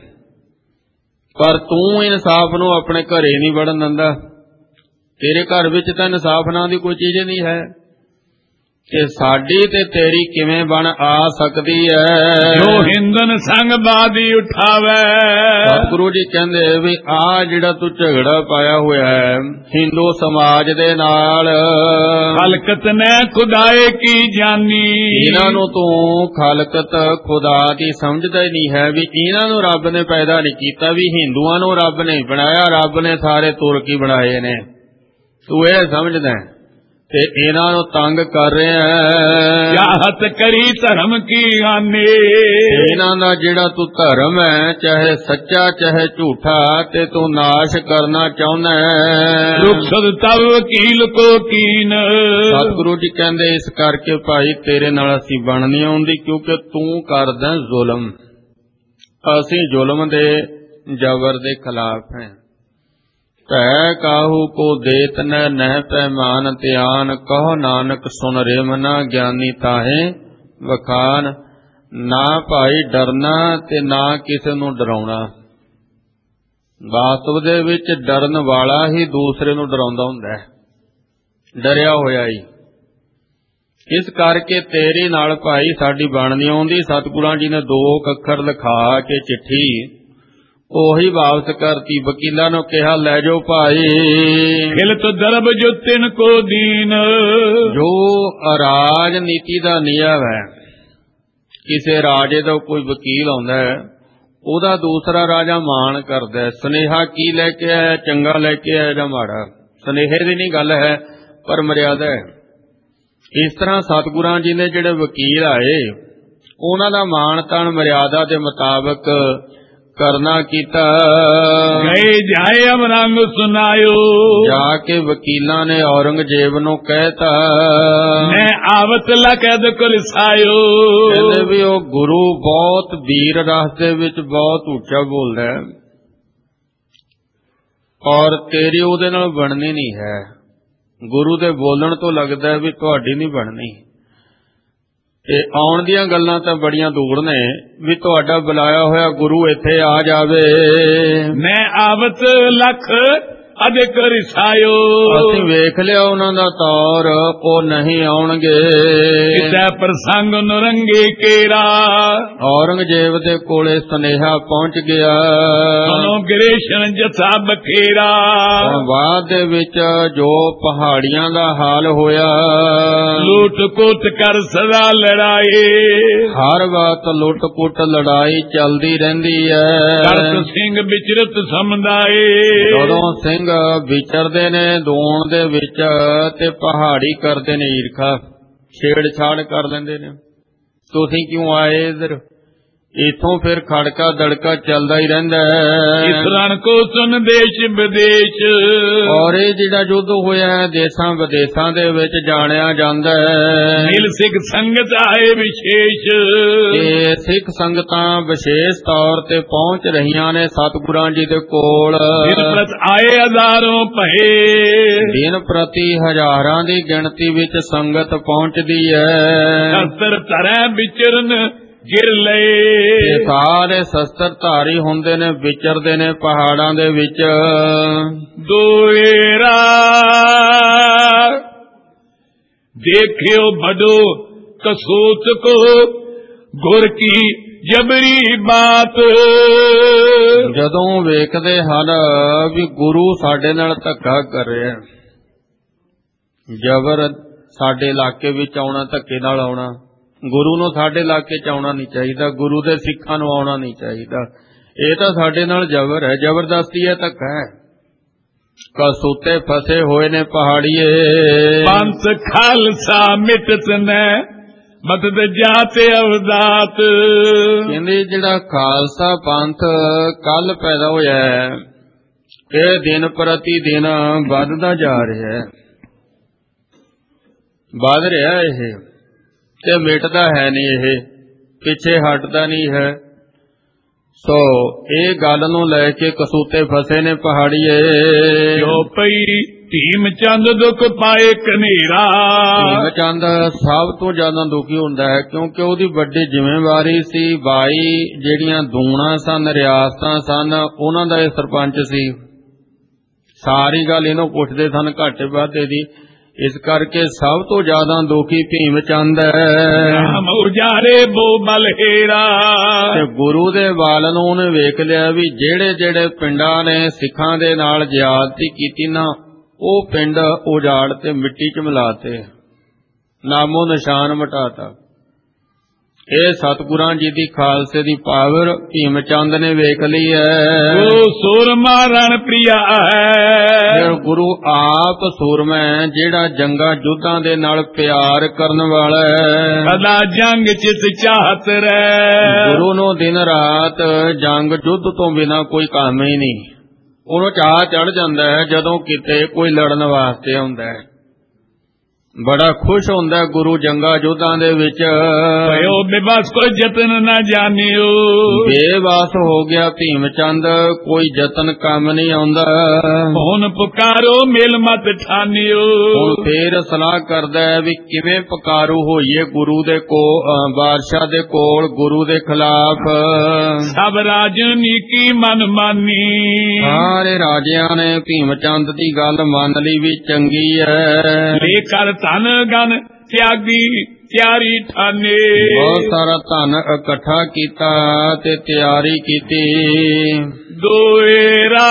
ਪਰ ਤੂੰ ਇਨਸਾਫ ਨੂੰ ਆਪਣੇ ਘਰੇ ਨਹੀਂ ਵੜਨ ਦਿੰਦਾ। ਤੇਰੇ ਘਰ ਵਿੱਚ ਤਾਂ ਇਨਸਾਫ ਨਾਂ ਦੀ ਕੋਈ ਚੀਜ਼ ਨਹੀਂ ਹੈ, ਕਿ ਸਾਡੀ ਤੇ ਤੇਰੀ ਕਿਵੇਂ ਬਣ ਆ ਸਕਦੀ ਹੈ। ਜੋ ਹਿੰਦਨ ਸੰਗ ਬਾਦੀ ਉਠਾਵੇ। ਸਤਿਗੁਰੂ ਜੀ ਕਹਿੰਦੇ ਵੀ ਆ ਜਿਹੜਾ ਤੂੰ ਝਗੜਾ ਪਾਇਆ ਹੋਇਆ ਹੈ ਹਿੰਦੂ ਸਮਾਜ ਦੇ ਨਾਲ, ਖਲਕਤ ਨੇ ਖੁਦਾਏ ਕੀ ਜਾਨੀ। ਇਹਨਾਂ ਨੂੰ ਤੂੰ ਖਲਕਤ ਖੁਦਾ ਦੀ ਸਮਝਦਾ ਹੀ ਨਹੀਂ ਹੈ, ਵੀ ਇਹਨਾਂ ਨੂੰ ਰੱਬ ਨੇ ਪੈਦਾ ਨਹੀਂ ਕੀਤਾ, ਵੀ ਹਿੰਦੂਆਂ ਨੂੰ ਰੱਬ ਨੇ ਬਣਾਇਆ, ਰੱਬ ਨੇ ਸਾਰੇ ਤੁਰਕੀ ਬਣਾਏ ਨੇ, ਤੂੰ ਇਹ ਸਮਝਦਾ ਤੇ ਇਹਨਾਂ ਨੂੰ ਤੰਗ ਕਰ ਰਿਹਾ ਹੈ। ਚਾਹਤ ਕਰੀ ਧਰਮ ਕੀ ਹਾਨੀ। ਇਹਨਾਂ ਦਾ ਜਿਹੜਾ ਤੂੰ ਧਰਮ ਹੈ, ਚਾਹੇ ਸੱਚਾ ਚਾਹੇ ਝੂਠਾ, ਤੇ ਤੂੰ ਨਾਸ਼ ਕਰਨਾ ਚਾਹੁੰਦਾ ਹੈ। ਰੁਖਸਦ ਤਬ ਵਕੀਲ ਕੋ ਕੀਨ। ਸਤਿਗੁਰੂ ਜੀ ਕਹਿੰਦੇ ਇਸ ਕਰਕੇ ਭਾਈ ਤੇਰੇ ਨਾਲ ਅਸੀਂ ਬਣ ਨਹੀਂ ਆਉਂਦੀ, ਕਿਉਂਕਿ ਤੂੰ ਕਰਦਾ ਜ਼ੁਲਮ, ਅਸੀਂ ਜ਼ੁਲਮ ਦੇ ਜ਼ਬਰ ਦੇ ਖਿਲਾਫ ਹੈ। ਭੈ ਕਾਹੂ ਕੋ ਦੇਤ ਨ ਨਹਿ ਪੈਮਾਨ ਧਿਆਨ, ਕਹੋ ਨਾਨਕ ਸੁਨ ਰਿਮ ਨਾ ਗਿਆਨੀ ਤਾਹੇ ਵਖਾਨ। ਨਾ ਭਾਈ ਡਰਨਾ ਤੇ ਨਾ ਕਿਸੇ ਨੂੰ ਡਰਾਉਣਾ। ਵਾਸਤਵ ਦੇ ਵਿੱਚ ਡਰਨ ਵਾਲਾ ਹੀ ਦੂਸਰੇ ਨੂੰ ਡਰਾਉਂਦਾ ਹੁੰਦਾ ਹੈ, ਡਰਿਆ ਹੋਇਆ ਹੀ। ਇਸ ਕਰਕੇ ਤੇਰੇ ਨਾਲ ਭਾਈ ਸਾਡੀ ਬਣ ਨਹੀਂ ਆਉਂਦੀ। ਸਤਿਗੁਰਾਂ ਜੀ ਨੇ ਦੋ ਅੱਖਰ ਲਿਖਾ ਕੇ ਚਿੱਠੀ ਉਹੀ ਵਾਪਸ ਕਰਤੀ। ਵਕੀਲਾਂ ਨੂੰ ਕਿਹਾ ਲੈ ਜਾਓ ਭਾਈ। ਖਿਲਤ ਦਰਬ ਜੋ ਤਿਨ ਕੋ ਦੀਨ। ਜੋ ਰਾਜਨੀਤੀ ਦਾ ਨਿਯਮ ਹੈ, ਕਿਸੇ ਰਾਜੇ ਦਾ ਕੋਈ ਵਕੀਲ ਆਉਂਦਾ ਹੈ, ਉਹਦਾ ਦੂਸਰਾ ਰਾਜਾ ਮਾਣ ਕਰਦਾ, ਸੁਨੇਹਾ ਕੀ ਲੈ ਕੇ ਆਇਆ, ਚੰਗਾ ਲੈ ਕੇ ਆਇਆ ਜਾਂ ਮਾੜਾ, ਸੁਨੇਹੇ ਦੀ ਨਹੀਂ ਗੱਲ ਹੈ, ਪਰ ਮਰਿਆਦਾ ਹੈ। ਇਸ ਤਰ੍ਹਾਂ ਸਤਿਗੁਰਾਂ ਜੀ ਨੇ ਜਿਹੜੇ ਵਕੀਲ ਆਏ, ਉਹਨਾਂ ਦਾ ਮਾਣ ਤਾਣ ਮਰਿਆਦਾ ਦੇ ਮੁਤਾਬਕ ਕਰਨਾ ਕੀਤਾ। ਗਏ ਜਾਏ ਅਮਰੰਗ ਸੁਨਾਇਓ। ਜਾ ਕੇ ਵਕੀਲਾਂ ਨੇ ਔਰੰਗਜ਼ੇਬ ਨੂੰ ਕਹਿਤਾ, ਮੈਂ ਆਵਤ ਲਕਦ ਕੁਲਸਾਇਓ। ਕਹਿੰਦੇ ਵੀ ਉਹ ਗੁਰੂ ਬਹੁਤ ਵੀਰ ਰਸ ਦੇ ਵਿੱਚ ਬਹੁਤ ਉੱਚਾ ਬੋਲਦਾ ਹੈ, ਔਰ ਤੇਰੀ ਉਹਦੇ ਨਾਲ ਬਣਨੀ ਨਹੀਂ ਹੈ। ਗੁਰੂ ਦੇ ਬੋਲਣ ਤੋਂ ਲੱਗਦਾ ਵੀ ਤੁਹਾਡੀ ਨਹੀਂ ਬਣਨੀ। ਤੇ ਆਉਣ ਦੀਆਂ ਗੱਲਾਂ ਤਾਂ ਬੜੀਆਂ ਦੂਰ ਨੇ, ਵੀ ਤੁਹਾਡਾ ਬੁਲਾਇਆ ਹੋਇਆ ਗੁਰੂ ਇੱਥੇ ਆ ਜਾਵੇ। ਮੈਂ ਆਵਤ ਲਖ ਅਧਿਕ ਰਿਸਾਇਓ। ਅਸੀਂ ਵੇਖ ਲਿਆ ਉਹਨਾਂ ਦਾ ਤੌਰ, ਉਹ ਨਹੀਂ ਆਉਣਗੇ। ਕਿਸੈ ਪ੍ਰਸੰਗ ਨਰੰਗੇ ਕੇਰਾ। ਔਰੰਗਜ਼ੇਬ ਦੇ ਕੋਲੇ ਸੁਨੇਹਾ ਪਹੁੰਚ ਗਿਆ। ਸੁਨੋ ਗ੍ਰੇਸ਼ਨ ਜਥਾ ਬਖੇਰਾ। ਬਾਅਦ ਦੇ ਵਿੱਚ ਜੋ ਪਹਾੜੀਆਂ ਦਾ ਹਾਲ ਹੋਇਆ, ਲੁੱਟ ਕੁੱਟ ਕਰ ਸਦਾ ਲੜਾਏ। ਹਰ ਵਕਤ ਲੁੱਟ ਕੁੱਟ ਲੜਾਈ ਚੱਲਦੀ ਰਹਿੰਦੀ ਹੈ। ਕਰਤ ਸਿੰਘ ਵਿਚਰਤ ਸਮੁਦਾਏ। ਜਦੋਂ ਸਿੰਘ ਵਿਚਰਦੇ ਨੇ ਦੂਣ ਦੇ ਵਿੱਚ ਤੇ ਪਹਾੜੀ ਕਰਦੇ ਨੇ ਈਰਖਾ, ਛੇੜਛਾੜ ਕਰ ਲੈਂਦੇ ਨੇ। ਤੁਸੀਂ ਕਿਉਂ ਆਏ ਇੱਧਰ? ਇਥੋਂ ਫਿਰ ਖੜਕਾ ਦੜਕਾ ਚੱਲਦਾ ਹੀ ਰਹਿੰਦਾ ਹੈ। ਇਸ ਰਣ ਕੋ ਸੁਨ ਦੇਸ਼ ਵਿਦੇਸ਼। ਔਰ ਇਹ ਜਿਹੜਾ ਯੁੱਧ ਹੋਇਆ ਹੈ ਦੇਸਾਂ ਵਿਦੇਸ਼ਾਂ ਦੇ ਵਿੱਚ ਜਾਣਿਆ ਜਾਂਦਾ ਹੈ। ਮਿਲ ਸਿੱਖ ਸੰਗਤ ਆਏ ਵਿਸ਼ੇਸ਼। ਇਹ ਸਿੱਖ ਸੰਗਤਾਂ ਵਿਸ਼ੇਸ਼ ਤੌਰ ਤੇ ਪਹੁੰਚ ਰਹੀਆਂ ਨੇ ਸਤਿਗੁਰਾਂ ਜੀ ਦੇ ਕੋਲ। ਦਿਨ ਪ੍ਰਤ ਆਏ ਹਜ਼ਾਰੋਂ ਭਏ। ਦਿਨ ਪ੍ਰਤੀ ਹਜ਼ਾਰਾਂ ਦੀ ਗਿਣਤੀ ਵਿੱਚ ਸੰਗਤ ਪਹੁੰਚਦੀ ਹੈ। ਸ਼ਸਤਰ ਧਰੈ ਵਿਚਰਨ ਗਿਰ ਲਏ। ਇਹ ਸਾਰੇ ਸ਼ਸਤਰ ਧਾਰੀ ਹੁੰਦੇ ਨੇ, ਵਿਚਰਦੇ ਨੇ ਪਹਾੜਾਂ ਦੇ ਵਿੱਚ। ਦੋਏਰਾ ਦੇਖਿਓ ਬੜੋ ਕਸੂਤ ਕੋ, ਗੁਰ ਕੀ ਜਬਰੀ ਬਾਤ। ਜਦੋਂ ਵੇਖਦੇ ਹਨ ਵੀ ਗੁਰੂ ਸਾਡੇ ਨਾਲ ਧੱਕਾ ਕਰ ਰਿਹਾ, ਜਬਰ ਸਾਡੇ ਇਲਾਕੇ ਵਿੱਚ ਆਉਣਾ, ਧੱਕੇ ਨਾਲ ਆਉਣਾ। ਗੁਰੂ ਨੂੰ ਸਾਡੇ ਇਲਾਕੇ ਚ ਆਉਣਾ ਨਹੀਂ ਚਾਹੀਦਾ, ਗੁਰੂ ਦੇ ਸਿੱਖਾਂ ਨੂੰ ਆਉਣਾ ਨਹੀਂ ਚਾਹੀਦਾ। ਇਹ ਤਾਂ ਸਾਡੇ ਨਾਲ ਜਬਰ ਹੈ, ਜ਼ਬਰਦਸਤੀ ਹੈ, ਧੱਕਾ ਹੈ। ਕਸੂਤੇ ਫਸੇ ਹੋਏ ਨੇ ਪਹਾੜੀਏ। ਪੰਥ ਖਾਲਸਾ ਮਿਟਤ ਨੇ ਮਦਦ ਜਾਤੇ ਅਵਦਾਤ। ਕਹਿੰਦੇ ਜਿਹੜਾ ਖਾਲਸਾ ਪੰਥ ਕੱਲ ਪੈਦਾ ਹੋਇਆ ਹੈ, ਇਹ ਦਿਨ ਪ੍ਰਤੀ ਦਿਨ ਵੱਧਦਾ ਜਾ ਰਿਹਾ ਹੈ, ਵੱਧ ਰਿਹਾ ਇਹ, ਤੇ ਮਿਟਦਾ ਹੈ ਨਹੀਂ, ਇਹ ਪਿੱਛੇ ਹਟਦਾ ਨਹੀਂ ਹੈ। ਸੋ ਇਹ ਗੱਲ ਨੂੰ ਲੈ ਕੇ ਕਸੂਤੇ ਫਸੇ ਨੇ ਪਹਾੜੀਏ। ਜੋ ਪਈ ਧੀਮ ਚੰਦ ਦੁੱਖ ਪਾਏ ਕਨੇਰਾ। ਧੀਮ ਚੰਦ ਸਭ ਤੋਂ ਜ਼ਿਆਦਾ ਦੁਖੀ ਹੁੰਦਾ ਹੈ, ਕਿਉਂਕਿ ਉਹਦੀ ਵੱਡੀ ਜ਼ਿੰਮੇਵਾਰੀ ਸੀ। ਬਾਈ ਜਿਹੜੀਆਂ ਦੂਣਾ ਸਨ, ਰਿਆਸਤਾਂ ਸਨ, ਉਹਨਾਂ ਦਾ ਇਹ ਸਰਪੰਚ ਸੀ। ਸਾਰੀ ਗੱਲ ਇਹਨੂੰ ਪੁੱਛਦੇ ਸਨ ਘਾਟੇ ਵਾਧੇ ਦੀ। ਇਸ ਕਰਕੇ ਸਭ ਤੋਂ ਜ਼ਿਆਦਾ ਦੁਖੀ ਭੀਮ ਚੰਦ ਹੈ। ਉਜਾਰੇ ਬੋ ਬਲਹੇਰਾ। ਤੇ ਗੁਰੂ ਦੇ ਵਾਲ ਨੂੰ ਉਹਨੇ ਵੇਖ ਲਿਆ ਵੀ ਜਿਹੜੇ ਜਿਹੜੇ ਪਿੰਡਾਂ ਨੇ ਸਿੱਖਾਂ ਦੇ ਨਾਲ ਜ਼ਿਆਦਤੀ ਕੀਤੀ ਨਾ, ਉਹ ਪਿੰਡ ਉਜਾੜ ਤੇ ਮਿੱਟੀ ਚ ਮਿਲਾਤੇ, ਨਾਮੋ ਨਿਸ਼ਾਨ ਮਿਟਾਤਾ। ਇਹ ਸਤਿਗੁਰਾਂ ਜੀ ਦੀ ਖਾਲਸੇ ਦੀ ਪਾਵਰ ਭੀਮ ਚੰਦ ਨੇ ਵੇਖ ਲਈ ਹੈ। ਗੁਰੂ ਸੂਰਮਾ ਰਣ ਪ੍ਰਿਆ ਹੈ। ਗੁਰੂ ਆਪ ਸੂਰਮਾ ਹੈ, ਜਿਹੜਾ ਜੰਗਾਂ ਯੁੱਧਾਂ ਦੇ ਨਾਲ ਪਿਆਰ ਕਰਨ ਵਾਲਾ ਹੈ। ਸਦਾ ਜੰਗ ਚਿਤ ਚਾਹਤ ਰਹਿ। ਗੁਰੂ ਨੂੰ ਦਿਨ ਰਾਤ ਜੰਗ ਯੁੱਧ ਤੋਂ ਬਿਨਾਂ ਕੋਈ ਕੰਮ ਹੀ ਨਹੀਂ। ਉਹਨੂੰ ਚਾਹ ਚੜ ਜਾਂਦਾ ਹੈ ਜਦੋਂ ਕਿਤੇ ਕੋਈ ਲੜਨ ਵਾਸਤੇ ਆਉਂਦਾ ਹੈ। ਬੜਾ ਖੁਸ਼ ਹੁੰਦਾ ਗੁਰੂ ਜੰਗਾ ਯੁੱਧਾਂ ਦੇ ਵਿੱਚ। ਭਇਓ ਬੇਬਸ ਕੋਈ ਯਤਨ ਨਾ ਜਾਣਿਓ। ਬੇਬਸ ਹੋ ਗਿਆ ਭੀਮ ਚੰਦ, ਕੋਈ ਯਤਨ ਕੰਮ ਨਹੀਂ ਆਉਂਦਾ। ਹੁਣ ਪੁਕਾਰੋ ਮਿਲ ਮਤ ਠਾਨਿਓ। ਹੁਣ ਫੇਰ ਸਲਾਹ ਕਰਦਾ ਹੈ ਵੀ ਕਿਵੇਂ ਪੁਕਾਰੂ ਹੋਈਏ ਗੁਰੂ ਦੇ ਕੋਲ, ਬਾਦਸ਼ਾਹ ਦੇ ਕੋਲ, ਗੁਰੂ ਦੇ ਖਿਲਾਫ। ਸਭ ਰਾਜਨੀਤੀ ਮਨ ਮਾਨੀ। ਸਾਰੇ ਰਾਜਿਆਂ ਨੇ ਭੀਮ ਚੰਦ ਦੀ ਗੱਲ ਮੰਨ ਲਈ ਵੀ ਚੰਗੀ ਹੈ। ਲੇਕਰ ਧਨ ਗਨ ਤਿਆਗੀ ਤਿਆਰੀ ਠਾਨੇ। ਬਹੁਤ ਸਾਰਾ ਧਨ ਇਕੱਠਾ ਕੀਤਾ ਤੇ ਤਿਆਰੀ ਕੀਤੀ। ਦੋਏਰਾ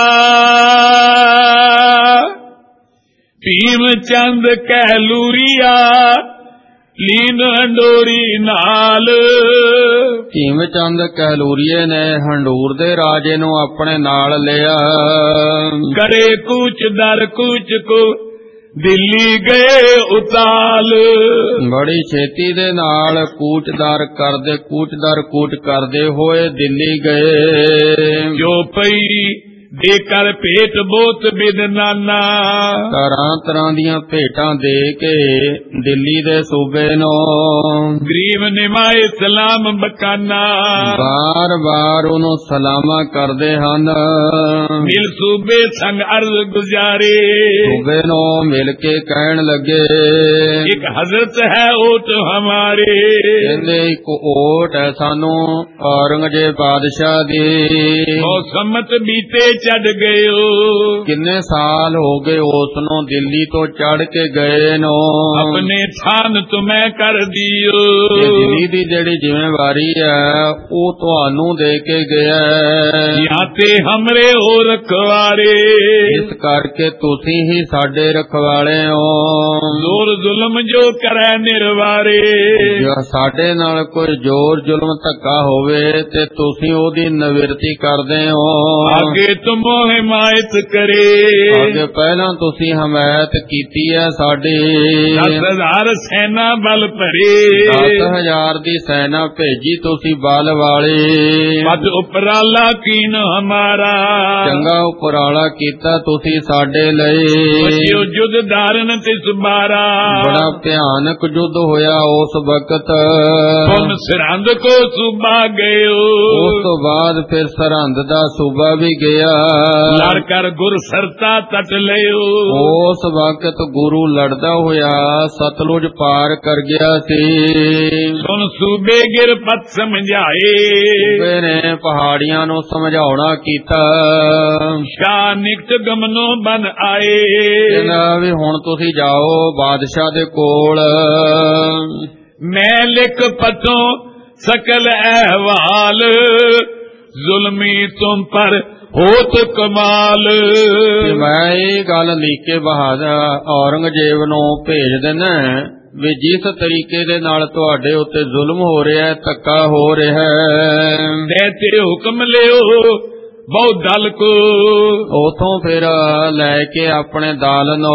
ਭੀਮ ਚੰਦ ਕਹਿ ਲੂਰੀਆ ਲੀਨ ਹੰਡੋਰੀ ਨਾਲ। ਭੀਮ ਚੰਦ ਕਹਿਲੂਰੀਏ ਨੇ ਹੰਡੂਰ ਦੇ ਰਾਜੇ ਨੂੰ ਆਪਣੇ ਨਾਲ ਲਿਆ। ਕਰੇ ਕੂਚ ਦਰ ਕੂਚ ਕੋ ਦਿੱਲੀ ਗਏ ਉਤਾਲ। ਬੜੀ ਛੇਤੀ ਦੇ ਨਾਲ ਕੂਚਦਾਰ ਕਰਦੇ ਕੂਚਦਾਰ ਕੂਚ ਕਰਦੇ ਹੋਏ ਦਿੱਲੀ ਗਏ। ਜੋ ਪਈ ਦੇ ਕਰ ਭੇਟ ਬੋਤ ਬਿਦ ਨਾਨਾ। ਤਰ੍ਹਾਂ ਤਰ੍ਹਾਂ ਦੀਆਂ ਭੇਟਾਂ ਦੇ ਕੇ ਦਿੱਲੀ ਦੇ ਸੂਬੇ ਨੂੰ ਗਰੀਬ ਨਿਮਾਏ ਸਲਾਮ ਬਕਾਨਾ। ਬਾਰ ਬਾਰ ਉਹਨੂੰ ਸਲਾਮਾਂ ਕਰਦੇ ਹਨ। ਮਿਲ ਸੂਬੇ ਸੰਗ ਅਰਜ਼ ਗੁਜ਼ਾਰੇ। ਸੂਬੇ ਨੂੰ ਮਿਲ ਕੇ ਕਹਿਣ ਲੱਗੇ, ਇੱਕ ਹਜ਼ਰਤ ਹੈ ਓਟ ਹਮਾਰੇ। ਕਹਿੰਦੇ ਇੱਕ ਓਟ ਹੈ ਸਾਨੂੰ ਔਰੰਗਜ਼ੇਬ ਬਾਦਸ਼ਾਹ ਦੀ। ਉਹ ਸੰਮਤ ਬੀਤੇ ਚੜ ਗਇਓ। ਕਿੰਨੇ ਸਾਲ ਹੋ ਗਏ ਉਸ ਨੂੰ ਦਿੱਲੀ ਤੋਂ ਚੜ ਕੇ ਗਏ ਨੂੰ। ਆਪਣੇ ਥਾਨ ਤੁਮੈ ਕਰ ਦਿਓ। ਇਹ ਦਿੱਲੀ ਦੀ ਜਿਹੜੀ ਜ਼ਿੰਮੇਵਾਰੀ ਹੈ ਉਹ ਤੁਹਾਨੂੰ ਦੇ ਕੇ ਗਿਆ। ਜਾਂ ਤੇ ਹਮਰੇ ਹੋ ਰਖਵਾਰੇ। ਇਸ ਕਰਕੇ ਤੁਸੀਂ ਹੀ ਸਾਡੇ ਰਖਵਾਲੇ ਹੋ। ਜ਼ੋਰ ਜ਼ੁਲਮ ਜੋ ਕਰੈ ਨਿਰਵਾਰੇ। ਜੇ ਸਾਡੇ ਨਾਲ ਕੋਈ ਜ਼ੋਰ ਜ਼ੁਲਮ ਧੱਕਾ ਹੋਵੇ ਤੇ ਤੁਸੀਂ ਉਹਦੀ ਨਿਵਰਤੀ ਕਰਦੇ ਹੋ। ਅੱਗੇ ਤੁਮੋ ਹਿਮਾਇਤ ਕਰੇ। ਅੱਗੇ ਪਹਿਲਾਂ ਤੁਸੀਂ ਹਮਾਇਤ ਕੀਤੀ ਹੈ ਸਾਡੀ। ਦਸ ਹਜ਼ਾਰ ਸੈਨਾ ਬਲ ਭਰੇ। ਦਸ ਹਜ਼ਾਰ ਦੀ ਸੈਨਾ ਭੇਜੀ ਤੁਸੀਂ ਬਲ ਵਾਲੀ। ਪਦ ਉਪਰਾਲਾ ਕੀਨ ਹਮਾਰਾ। ਚੰਗਾ ਉਪਰਾਲਾ ਕੀਤਾ ਤੁਸੀਂ ਸਾਡੇ ਲਈ। ਜੋ ਜੁਦ ਧਾਰਨ ਤਿਸ ਬਾਰਾ। ਬੜਾ ਭਿਆਨਕ ਯੁੱਧ ਹੋਇਆ ਉਸ ਵਕਤ। ਤੁਮ ਸਰਹੰਦ ਕੋ ਸੂਬਾ ਗਇਓ। ਉਸ ਤੋਂ ਬਾਅਦ ਫਿਰ ਸਰਹੰਦ ਦਾ ਸੂਬਾ ਵੀ ਗਿਆ। ਲੜ ਕਰ ਗੁਰ ਸਰਤਾ ਤਟ ਲਿਓ। ਉਸ ਵਕਤ ਗੁਰੂ ਲੜਦਾ ਹੋਇਆ ਸਤਲੁਜ ਪਾਰ ਕਰ ਗਿਆ ਸੀ। ਸੁਨ ਸੂਬੇ ਗਿਰ ਪਤ ਸਮਝਾਏ। ਸੂਬੇ ਨੇ ਪਹਾੜੀਆਂ ਨੂੰ ਸਮਝਾਉਣਾ ਕੀਤਾ। ਸ਼ਾਹ ਨਿਕਟ ਗਮਨੋਂ ਬਨ ਆਏ। ਕਹਿੰਦਾ ਵੀ ਹੁਣ ਤੁਸੀਂ ਜਾਓ ਬਾਦਸ਼ਾਹ ਦੇ ਕੋਲ। ਮੈਂ ਲਿਖ ਪਤੋਂ ਸਕਲ ਅਹਿਵਾਲ। ਜ਼ੁਲਮੀ ਤੁਮ ਪਰ ਹੋਤ ਕਮਾਲ। ਮੈਂ ਇਹ ਗੱਲ ਲਿਖ ਕੇ ਬਹਾਦਰ ਔਰੰਗਜ਼ੇਬ ਨੂੰ ਭੇਜ ਦੇਣਾ ਵੀ ਜਿਸ ਤਰੀਕੇ ਦੇ ਨਾਲ ਤੁਹਾਡੇ ਉੱਤੇ ਜ਼ੁਲਮ ਹੋ ਰਿਹਾ ਹੈ, ਧੱਕਾ ਹੋ ਰਿਹਾ ਹੈ, ਤੇ ਹੁਕਮ ਲਿਓ ਬਹੁ ਦਲ ਕੋ। ਉਥੋਂ ਫਿਰ ਲੈ ਕੇ ਆਪਣੇ ਦਲ ਨੂੰ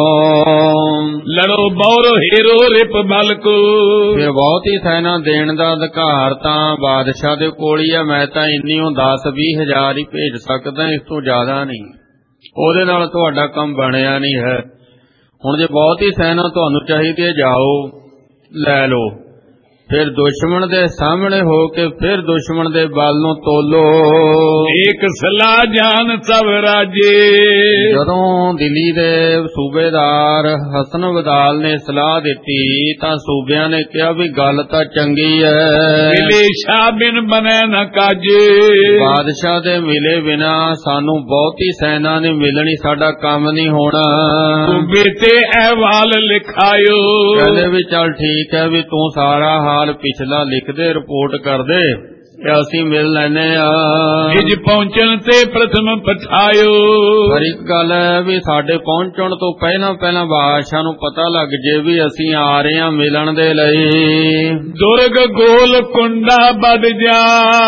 ਲੜੋ ਬੌਰ ਹੀਰੋ ਰਿਪ ਬਲ ਕੋ। ਫਿਰ ਬਹੁਤੀ ਸੈਨਾ ਦੇਣ ਦਾ ਅਧਿਕਾਰ ਤਾਂ ਬਾਦਸ਼ਾਹ ਦੇ ਕੋਲ ਹੀ ਆ। ਮੈਂ ਤਾਂ ਇੰਨੀ ਉਹ ਦਸ ਵੀਹ ਹਜ਼ਾਰ ਹੀ ਭੇਜ ਸਕਦਾ, ਇਸ ਤੋਂ ਜ਼ਿਆਦਾ ਨਹੀਂ। ਉਹਦੇ ਨਾਲ ਤੁਹਾਡਾ ਕੰਮ ਬਣਿਆ ਨਹੀਂ ਹੈ। ਹੁਣ ਜੇ ਬਹੁਤੀ ਸੈਨਾ ਤੁਹਾਨੂੰ ਚਾਹੀਦੀ ਹੈ, ਜਾਓ ਲੈ ਲਓ। ਫਿਰ ਦੁਸ਼ਮਣ ਦੇ ਸਾਹਮਣੇ ਹੋ ਕੇ ਫਿਰ ਦੁਸ਼ਮਣ ਦੇ ਬਲ ਨੂੰ ਤੋਲੋ। ਇੱਕ ਸਲਾਹ ਜਾਨ ਸਭ ਰਾਜੇ। ਜਦੋਂ ਦਿੱਲੀ ਦੇ ਸੂਬੇਦਾਰ ਹਸਨ ਬਦਾਲ ਨੇ ਸਲਾਹ ਦਿੱਤੀ ਤਾਂ ਸੂਬਿਆਂ ਨੇ ਕਿਹਾ ਵੀ ਗੱਲ ਤਾਂ ਚੰਗੀ ਹੈ, ਮਿਲੇ ਸ਼ਾਹ ਬਿਨ ਬਨੇ ਨਾ ਕਾਜੇ। ਬਾਦਸ਼ਾਹ ਦੇ ਮਿਲੇ ਬਿਨਾ ਸਾਨੂੰ ਬਹੁਤੀ ਸੈਨਾ ਨਹੀਂ ਮਿਲਣੀ, ਸਾਡਾ ਕੰਮ ਨਹੀਂ ਹੋਣਾ। ਸੂਬੇ ਤੇ ਅਹਿਵਾਲ ਲਿਖਾਇਓ। ਕਹਿੰਦੇ ਵੀ ਚੱਲ ਠੀਕ ਹੈ ਵੀ ਤੂੰ ਸਾਰਾ ਹਾਲ ਪਿਛਲਾ ਲਿਖਦੇ ਰਿਪੋਰਟ ਕਰਦੇ ਤੇ ਅਸੀਂ ਮਿਲ ਲੈਨੇ ਆ। ਜਿਜ ਪਹੁੰਚਣ ਤੇ ਪ੍ਰਥਮ ਪਠਾਇਓ। ਪਰ ਇੱਕ ਗੱਲ ਹੈ ਵੀ ਸਾਡੇ ਪਹੁੰਚਣ ਤੋਂ ਪਹਿਲਾਂ ਪਹਿਲਾਂ ਬਾਦਸ਼ਾਹ ਨੂੰ ਪਤਾ ਲੱਗ ਜੇ ਵੀ ਅਸੀਂ ਆ ਰਹੇ ਹਾਂ ਮਿਲਣ ਦੇ ਲਈ। ਦੁਰਗ ਗੋਲ ਕੁੰਡਾ ਬਦ ਜਾ।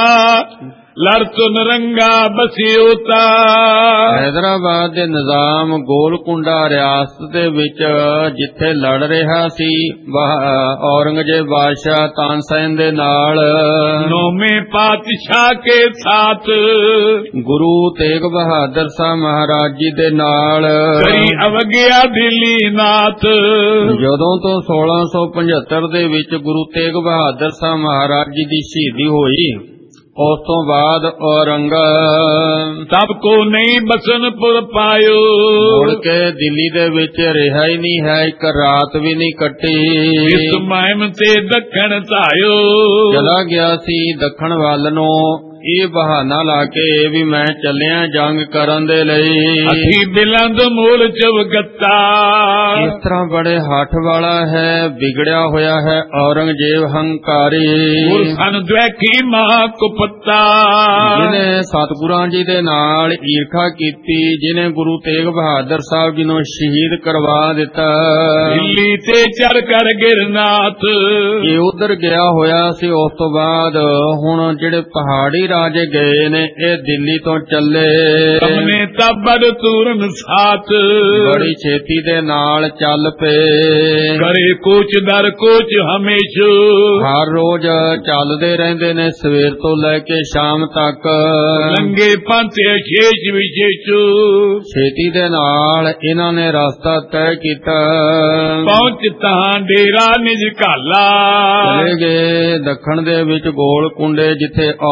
ਲੜ ਤੁਨ ਰੰਗਾ ਬਸਿਓਤਾ। ਹੈਦਰਾਬਾਦ ਦੇ ਨਿਜ਼ਾਮ ਗੋਲਕੁੰਡਾ ਰਿਆਸਤ ਦੇ ਵਿੱਚ ਜਿੱਥੇ ਲੜ ਰਿਹਾ ਸੀ ਔਰੰਗਜ਼ੇਬ ਬਾਦਸ਼ਾਹ ਤਾਨਸੈਨ ਦੇ ਨਾਲ, ਨੌਵੇਂ ਪਾਤਸ਼ਾਹ ਕੇ ਸਾਥ ਗੁਰੂ ਤੇਗ ਬਹਾਦਰ ਸਾਹਿਬ ਮਹਾਰਾਜ ਜੀ ਦੇ ਨਾਲ ਕਰੀ ਅਵਗਿਆ ਦਿੱਲੀ ਨਾਥ। ਜਦੋਂ ਤੋਂ ਸੋਲਾਂ ਸੌ ਪਝੱਤਰ ਦੇ ਵਿੱਚ ਗੁਰੂ ਤੇਗ ਬਹਾਦਰ ਸਾਹਿਬ ਮਹਾਰਾਜ ਜੀ ਦੀ ਸ਼ਹੀਦੀ ਹੋਈ, ਉਸ ਤੋਂ ਬਾਅਦ ਔਰੰਗ ਸਭ ਕੋ ਨਹੀਂ ਬਸਨ ਪੁਰ ਪਾਇਓ। ਮੁੜ ਕੇ ਦਿੱਲੀ ਦੇ ਵਿੱਚ ਰਿਹਾ ਹੀ ਨਹੀਂ ਹੈ, ਇੱਕ ਰਾਤ ਵੀ ਨਹੀਂ ਕੱਟੀ। ਇਸ ਮਹਿਮ ਤੇ ਦੱਖਣ ਧਾਇਓ। ਚਲਾ ਗਿਆ ਸੀ ਦੱਖਣ ਵੱਲ ਨੂੰ ਇਹ ਬਹਾਨਾ ਲਾ ਕੇ ਵੀ ਮੈਂ ਚੱਲਿਆ ਜੰਗ ਕਰਨ ਦੇ ਲਈ। ਅਸੀਂ ਬਿਲੰਦ ਮੂਲ ਚਵਗੱਤਾ। ਇਸ ਤਰ੍ਹਾਂ ਬੜੇ ਹੱਠ ਵਾਲਾ ਹੈ, ਵਿਗੜਿਆ ਹੋਇਆ ਹੈ ਔਰੰਗਜ਼ੇਬ ਹੰਕਾਰੀ। ਗੁਰਸਨ ਦਵੈਖੀ ਮਹਾ ਕੁਪੱਤਾ। ਜਿਹਨੇ ਸਤਿਗੁਰਾਂ ਜੀ ਦੇ ਨਾਲ ਈਰਖਾ ਕੀਤੀ, ਜਿਹਨੇ ਗੁਰੂ ਤੇਗ ਬਹਾਦਰ ਸਾਹਿਬ ਜੀ ਨੂੰ ਸ਼ਹੀਦ ਕਰਵਾ ਦਿੱਤਾ। ਦਿੱਲੀ ਤੇ ਚੜ ਕਰ ਗਿਰਨਾਥ। ਇਹ ਉਧਰ ਗਿਆ ਹੋਇਆ ਸੀ। ਉਸ ਤੋਂ ਬਾਅਦ ਹੁਣ ਜਿਹੜੇ ਪਹਾੜੀ ਰਾਜੇ ਗਏ ਨੇ ਇਹ ਦਿੱਲੀ ਤੋਂ ਚੱਲੇ। ਸਾਹਮਣੇ ਤਬਦ ਤੂਰਨ ਸਾਥ। ਬੜੀ ਛੇਤੀ ਦੇ ਨਾਲ ਚੱਲ ਪਏ। ਕਰੇ ਕੋਚ ਦਰ ਕੋਚ ਹਮੇਸ਼ਾ। ਹਰ ਰੋਜ਼ ਚੱਲਦੇ ਰਹਿੰਦੇ ਨੇ ਸਵੇਰ ਤੋਂ ਲੈ ਕੇ ਸ਼ਾਮ ਤੱਕ। ਲੰਗੇ ਪੰਥ ਅਸ਼ੇਸ਼ ਵਿਸ਼ੇਸ਼। ਛੇਤੀ ਦੇ ਨਾਲ ਇਹਨਾਂ ਨੇ ਰਸਤਾ ਤੈਅ ਕੀਤਾ। ਪਹੁੰਚ ਤਾਂ ਡੇਰਾ ਨਿਜ ਘਾਲਾ। ਚਲੇ ਗਏ ਦੱਖਣ ਦੇ ਵਿੱਚ ਗੋਲਕੁੰਡੇ, ਜਿੱਥੇ ਔਰੰਗਜ਼ੇਬ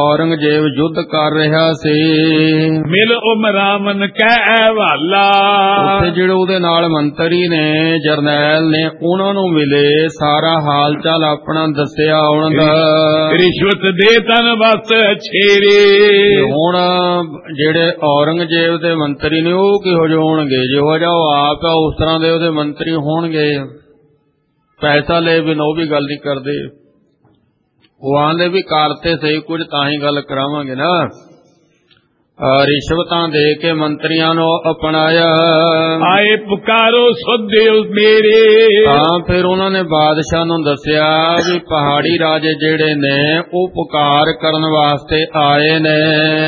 ਔਰੰਗਜ਼ੇਬ ਯੁੱਧ ਕਰ ਰਿਹਾ ਸੀ। ਮਿਲ ਉਮਰਾਮਨ ਕਹਿ ਵਾਲਾ, ਉੱਥੇ ਜਿਹੜੇ ਉਹਦੇ ਨਾਲ ਮੰਤਰੀ ਨੇ, ਜਰਨੈਲ ਨੇ, ਉਹਨਾਂ ਨੂੰ ਮਿਲੇ, ਸਾਰਾ ਹਾਲ ਚਾਲ ਆਪਣਾ ਦੱਸਿਆ ਉਹਨਾਂ ਦਾ। ਰਿਸ਼ਵਤ ਦੇ ਤਨ ਵਸ ਛੇਰੇ, ਹੁਣ ਜਿਹੜੇ ਔਰੰਗਜ਼ੇਬ ਦੇ ਮੰਤਰੀ ਨੇ ਉਹ ਕਿਹੋ ਜਿਹੇ ਹੋਣਗੇ? ਜਿਹੋ ਜਿਹਾ ਉਹ ਆਪ ਆ ਉਸ ਤਰ੍ਹਾਂ ਦੇ ਉਹਦੇ ਮੰਤਰੀ ਹੋਣਗੇ। ਪੈਸਾ ਲੈ ਬਿਨ ਉਹ ਵੀ ਗੱਲ ਨਹੀਂ ਕਰਦੇ। ਉਹ ਆਂਦੇ ਵੀ ਕਰਤੇ ਸਹੀ ਕੁਝ ਤਾਂ ਹੀ ਗੱਲ ਕਰਾਵਾਂਗੇ ਨਾ। ਰਿਸ਼ਵਤਾਂ ਦੇ ਕੇ ਮੰਤਰੀਆਂ ਨੂੰ ਅਪਣਾਇਆ। ਆਏ ਪੁਕਾਰੋ ਸੁਧਿਓ ਮੇਰੇ, ਤਾਂ ਫਿਰ ਉਹਨਾਂ ਨੇ ਬਾਦਸ਼ਾਹ ਨੂੰ ਦੱਸਿਆ ਵੀ ਪਹਾੜੀ ਰਾਜੇ ਜਿਹੜੇ ਨੇ ਉਹ ਪੁਕਾਰ ਕਰਨ ਵਾਸਤੇ ਆਏ ਨੇ।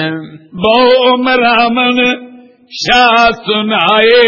ਬਹੁ ਉਮਰਾਮਨ ਸ਼ਾਹ ਸੁਨਾਏ,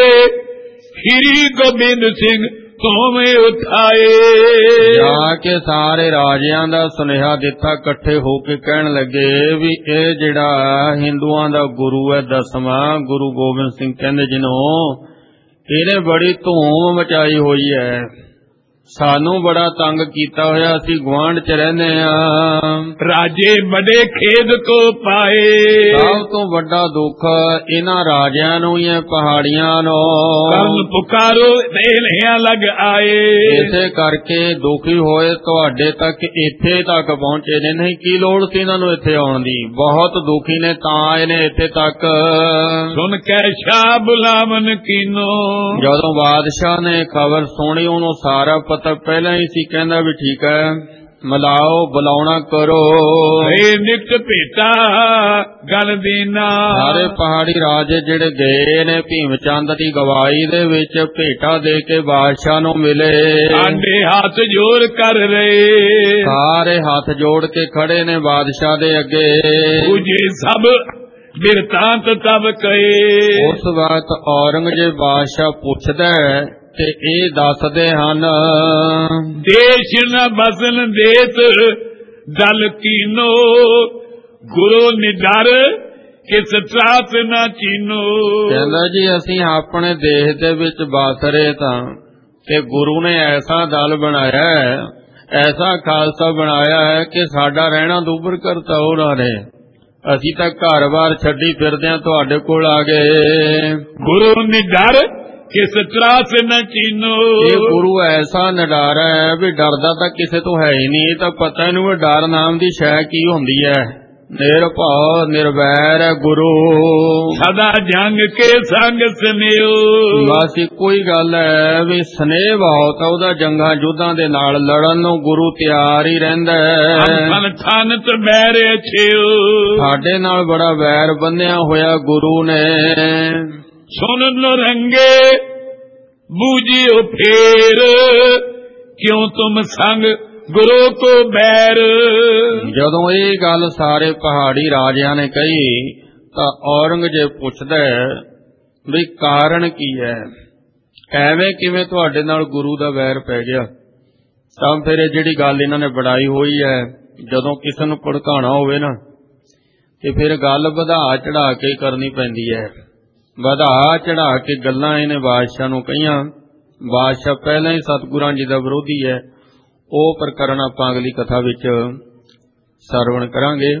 ਹੀਰੀ ਗੋਬਿੰਦ ਸਿੰਘ ਤੋਵੇਂ ਉਠਾਏ। ਜਾ ਕੇ ਸਾਰੇ ਰਾਜਿਆਂ ਦਾ ਸੁਨੇਹਾ ਦਿੱਤਾ, ਇਕੱਠੇ ਹੋ ਕੇ ਕਹਿਣ ਲੱਗੇ ਵੀ ਇਹ ਜਿਹੜਾ ਹਿੰਦੂਆਂ ਦਾ ਗੁਰੂ ਹੈ ਦਸਵਾਂ, ਗੁਰੂ ਗੋਬਿੰਦ ਸਿੰਘ ਕਹਿੰਦੇ ਜਿਹਨੂੰ, ਇਹਨੇ ਬੜੀ ਧੂਮ ਮਚਾਈ ਹੋਈ ਹੈ, ਸਾਨੂੰ ਬੜਾ ਤੰਗ ਕੀਤਾ ਹੋਇਆ, ਅਸੀਂ ਗੁਆਂਢ ਚ ਰਹਿੰਦੇ ਆ। ਰਾਜੇ ਬੜੇ ਖੇਦ ਕੋ ਪਾਏ, ਸਭ ਤੋਂ ਵੱਡਾ ਦੁੱਖ ਇਹਨਾਂ ਰਾਜਿਆਂ ਨੂੰ ਹੀ ਹੈ, ਪਹਾੜੀਆਂ ਨੂੰ। ਕਰਨ ਪੁਕਾਰੋ ਦੇਲਿਆਂ ਲੱਗ ਆਏ, ਇਸੇ ਕਰਕੇ ਦੁਖੀ ਹੋਏ ਤੁਹਾਡੇ ਤੱਕ, ਇੱਥੇ ਤੱਕ ਪਹੁੰਚੇ ਨੇ। ਨਹੀਂ ਕੀ ਲੋੜ ਸੀ ਇਹਨਾਂ ਨੂੰ ਇੱਥੇ ਆਉਣ ਦੀ, ਬਹੁਤ ਦੁਖੀ ਨੇ ਤਾਂ ਆਏ ਨੇ ਇੱਥੇ ਤੱਕ। ਸੁਣ ਕੇ ਸ਼ਾਹ ਬੁਲਾਵਨ ਕੀਨੋ, ਜਦੋਂ ਬਾਦਸ਼ਾਹ ਨੇ ਖਬਰ ਸੁਣੀ, ਉਹਨੂੰ ਸਾਰਾ ਪਤਾ ਪਹਿਲਾਂ ਹੀ ਸੀ, ਕਹਿੰਦਾ ਵੀ ਠੀਕ ਹੈ ਮਿਲਾਓ, ਬੁਲਾਉਣਾ ਕਰੋ। ਨਿਕਟ ਭੇਟਾ ਗੱਲ ਦੇਣਾ, ਸਾਰੇ ਪਹਾੜੀ ਰਾਜੇ ਜਿਹੜੇ ਗਏ ਨੇ ਭੀਮ ਚੰਦ ਦੀ ਗਵਾਹੀ ਦੇ ਵਿੱਚ ਭੇਟਾ ਦੇ ਕੇ ਬਾਦਸ਼ਾਹ ਨੂੰ ਮਿਲੇ। ਆਂਡੇ ਹੱਥ ਜੋੜ ਕਰ ਰਹੇ, ਸਾਰੇ ਹੱਥ ਜੋੜ ਕੇ ਖੜੇ ਨੇ ਬਾਦਸ਼ਾਹ ਦੇ ਅੱਗੇ। ਪੂਜੇ ਸਭ ਬਿਰਤਾਂਤ ਤਬ ਕਹੇ। ਉਸ ਵਕਤ ਔਰੰਗਜ਼ੇਬ ਬਾਦਸ਼ਾਹ ਪੁੱਛਦਾ ਤੇ ਇਹ ਦੱਸਦੇ ਹਨ, ਦੇਸ਼ ਨ ਬਸਨ ਦੇਤ ਦਲ ਕੀਨੋ, ਗੁਰੂ ਨਿਡਰ ਕਿਸ ਤਰਾਸ ਨਾ ਚੀਨੋ। ਕਹਿੰਦਾ ਜੀ ਅਸੀਂ ਆਪਣੇ ਦੇਸ਼ ਦੇ ਵਿੱਚ ਬਸ ਰਹੇ ਤਾਂ, ਤੇ ਗੁਰੂ ਨੇ ਐਸਾ ਦਲ ਬਣਾਇਆ ਹੈ, ਐਸਾ ਖਾਲਸਾ ਬਣਾਇਆ ਹੈ ਕਿ ਸਾਡਾ ਰਹਿਣਾ ਦੂਬਰ ਕਰਤਾ ਉਹਨਾਂ ਨੇ। ਅਸੀਂ ਤਾਂ ਘਰ-ਬਾਰ ਛੱਡੀ ਫਿਰਦੇ ਹਾਂ, ਤੁਹਾਡੇ ਕੋਲ ਆ ਗਏ। ਗੁਰੂ ਨਿਡਰ ਕਿਸ ਤਰਾਸ ਨਾ ਚੀਨੋ, ਇਹ ਗੁਰੂ ਐਸਾ ਨਿਡਾਰਾ ਹੈ ਵੀ ਡਰਦਾ ਤਾਂ ਕਿਸੇ ਤੋਂ ਹੈ ਹੀ ਨਹੀਂ। ਇਹ ਤਾਂ ਪਤਾ ਇਹਨੂੰ ਡਰ ਨਾਮ ਦੀ ਸ਼ੈ ਕੀ ਹੁੰਦੀ ਹੈ। ਨਿਰਭਉ ਨਿਰਵੈਰ ਹੈ ਗੁਰੂ, ਸਦਾ ਜੰਗ ਕੇ ਸੰਗ ਸਨੇਹ। ਬਸ ਇੱਕੋ ਹੀ ਗੱਲ ਹੈ ਵੀ ਸਨੇਹ ਬਹੁਤ ਆ ਉਹਦਾ, ਜੰਗਾਂ ਯੁੱਧਾਂ ਦੇ ਨਾਲ ਲੜਨ ਨੂੰ ਗੁਰੂ ਤਿਆਰ ਹੀ ਰਹਿੰਦਾ ਹੈ। ਥਨ ਤੇ ਬੈਰ ਛਿਓ, ਸਾਡੇ ਨਾਲ ਬੜਾ ਵੈਰ ਬੰਨਿਆ ਹੋਇਆ ਗੁਰੂ ਨੇ। ਸੁਣ ਨਰੰਗੇ ਬੂਝਿਓ ਫੇਰ, ਕਿਉਂ ਤੁਮ ਸੰਗ ਗੁਰੂ ਕੋ ਬੈਰ। ਜਦੋਂ ਇਹ ਗੱਲ ਸਾਰੇ ਪਹਾੜੀ ਰਾਜਿਆਂ ਨੇ ਕਹੀ ਤਾਂ ਔਰੰਗਜ਼ੇਬ ਪੁੱਛਦਾ ਵੀ ਕਾਰਨ ਕੀ ਹੈ, ਐਵੇਂ ਕਿਵੇਂ ਤੁਹਾਡੇ ਨਾਲ ਗੁਰੂ ਦਾ ਵੈਰ ਪੈ ਗਿਆ। ਤਾਂ ਫਿਰ ਇਹ ਜਿਹੜੀ ਗੱਲ ਇਹਨਾਂ ਨੇ ਬਣਾਈ ਹੋਈ ਹੈ, ਜਦੋਂ ਕਿਸੇ ਨੂੰ ਭੜਕਾਉਣਾ ਹੋਵੇ ਨਾ ਤੇ ਫਿਰ ਗੱਲ ਵਧਾ ਚੜਾ ਕੇ ਕਰਨੀ ਪੈਂਦੀ ਹੈ। ਵਧਾ ਚੜਾ ਕੇ ਗੱਲਾਂ ਇਹਨੇ ਬਾਦਸ਼ਾਹ ਨੂੰ ਕਹੀਆਂ। ਬਾਦਸ਼ਾਹ ਪਹਿਲਾਂ ਹੀ ਸਤਿਗੁਰਾਂ ਜੀ ਦਾ ਵਿਰੋਧੀ ਹੈ। ਉਹ ਪ੍ਰਕਰਨ ਆਪਾਂ ਅਗਲੀ ਕਥਾ ਵਿੱਚ ਸਰਵਣ ਕਰਾਂਗੇ।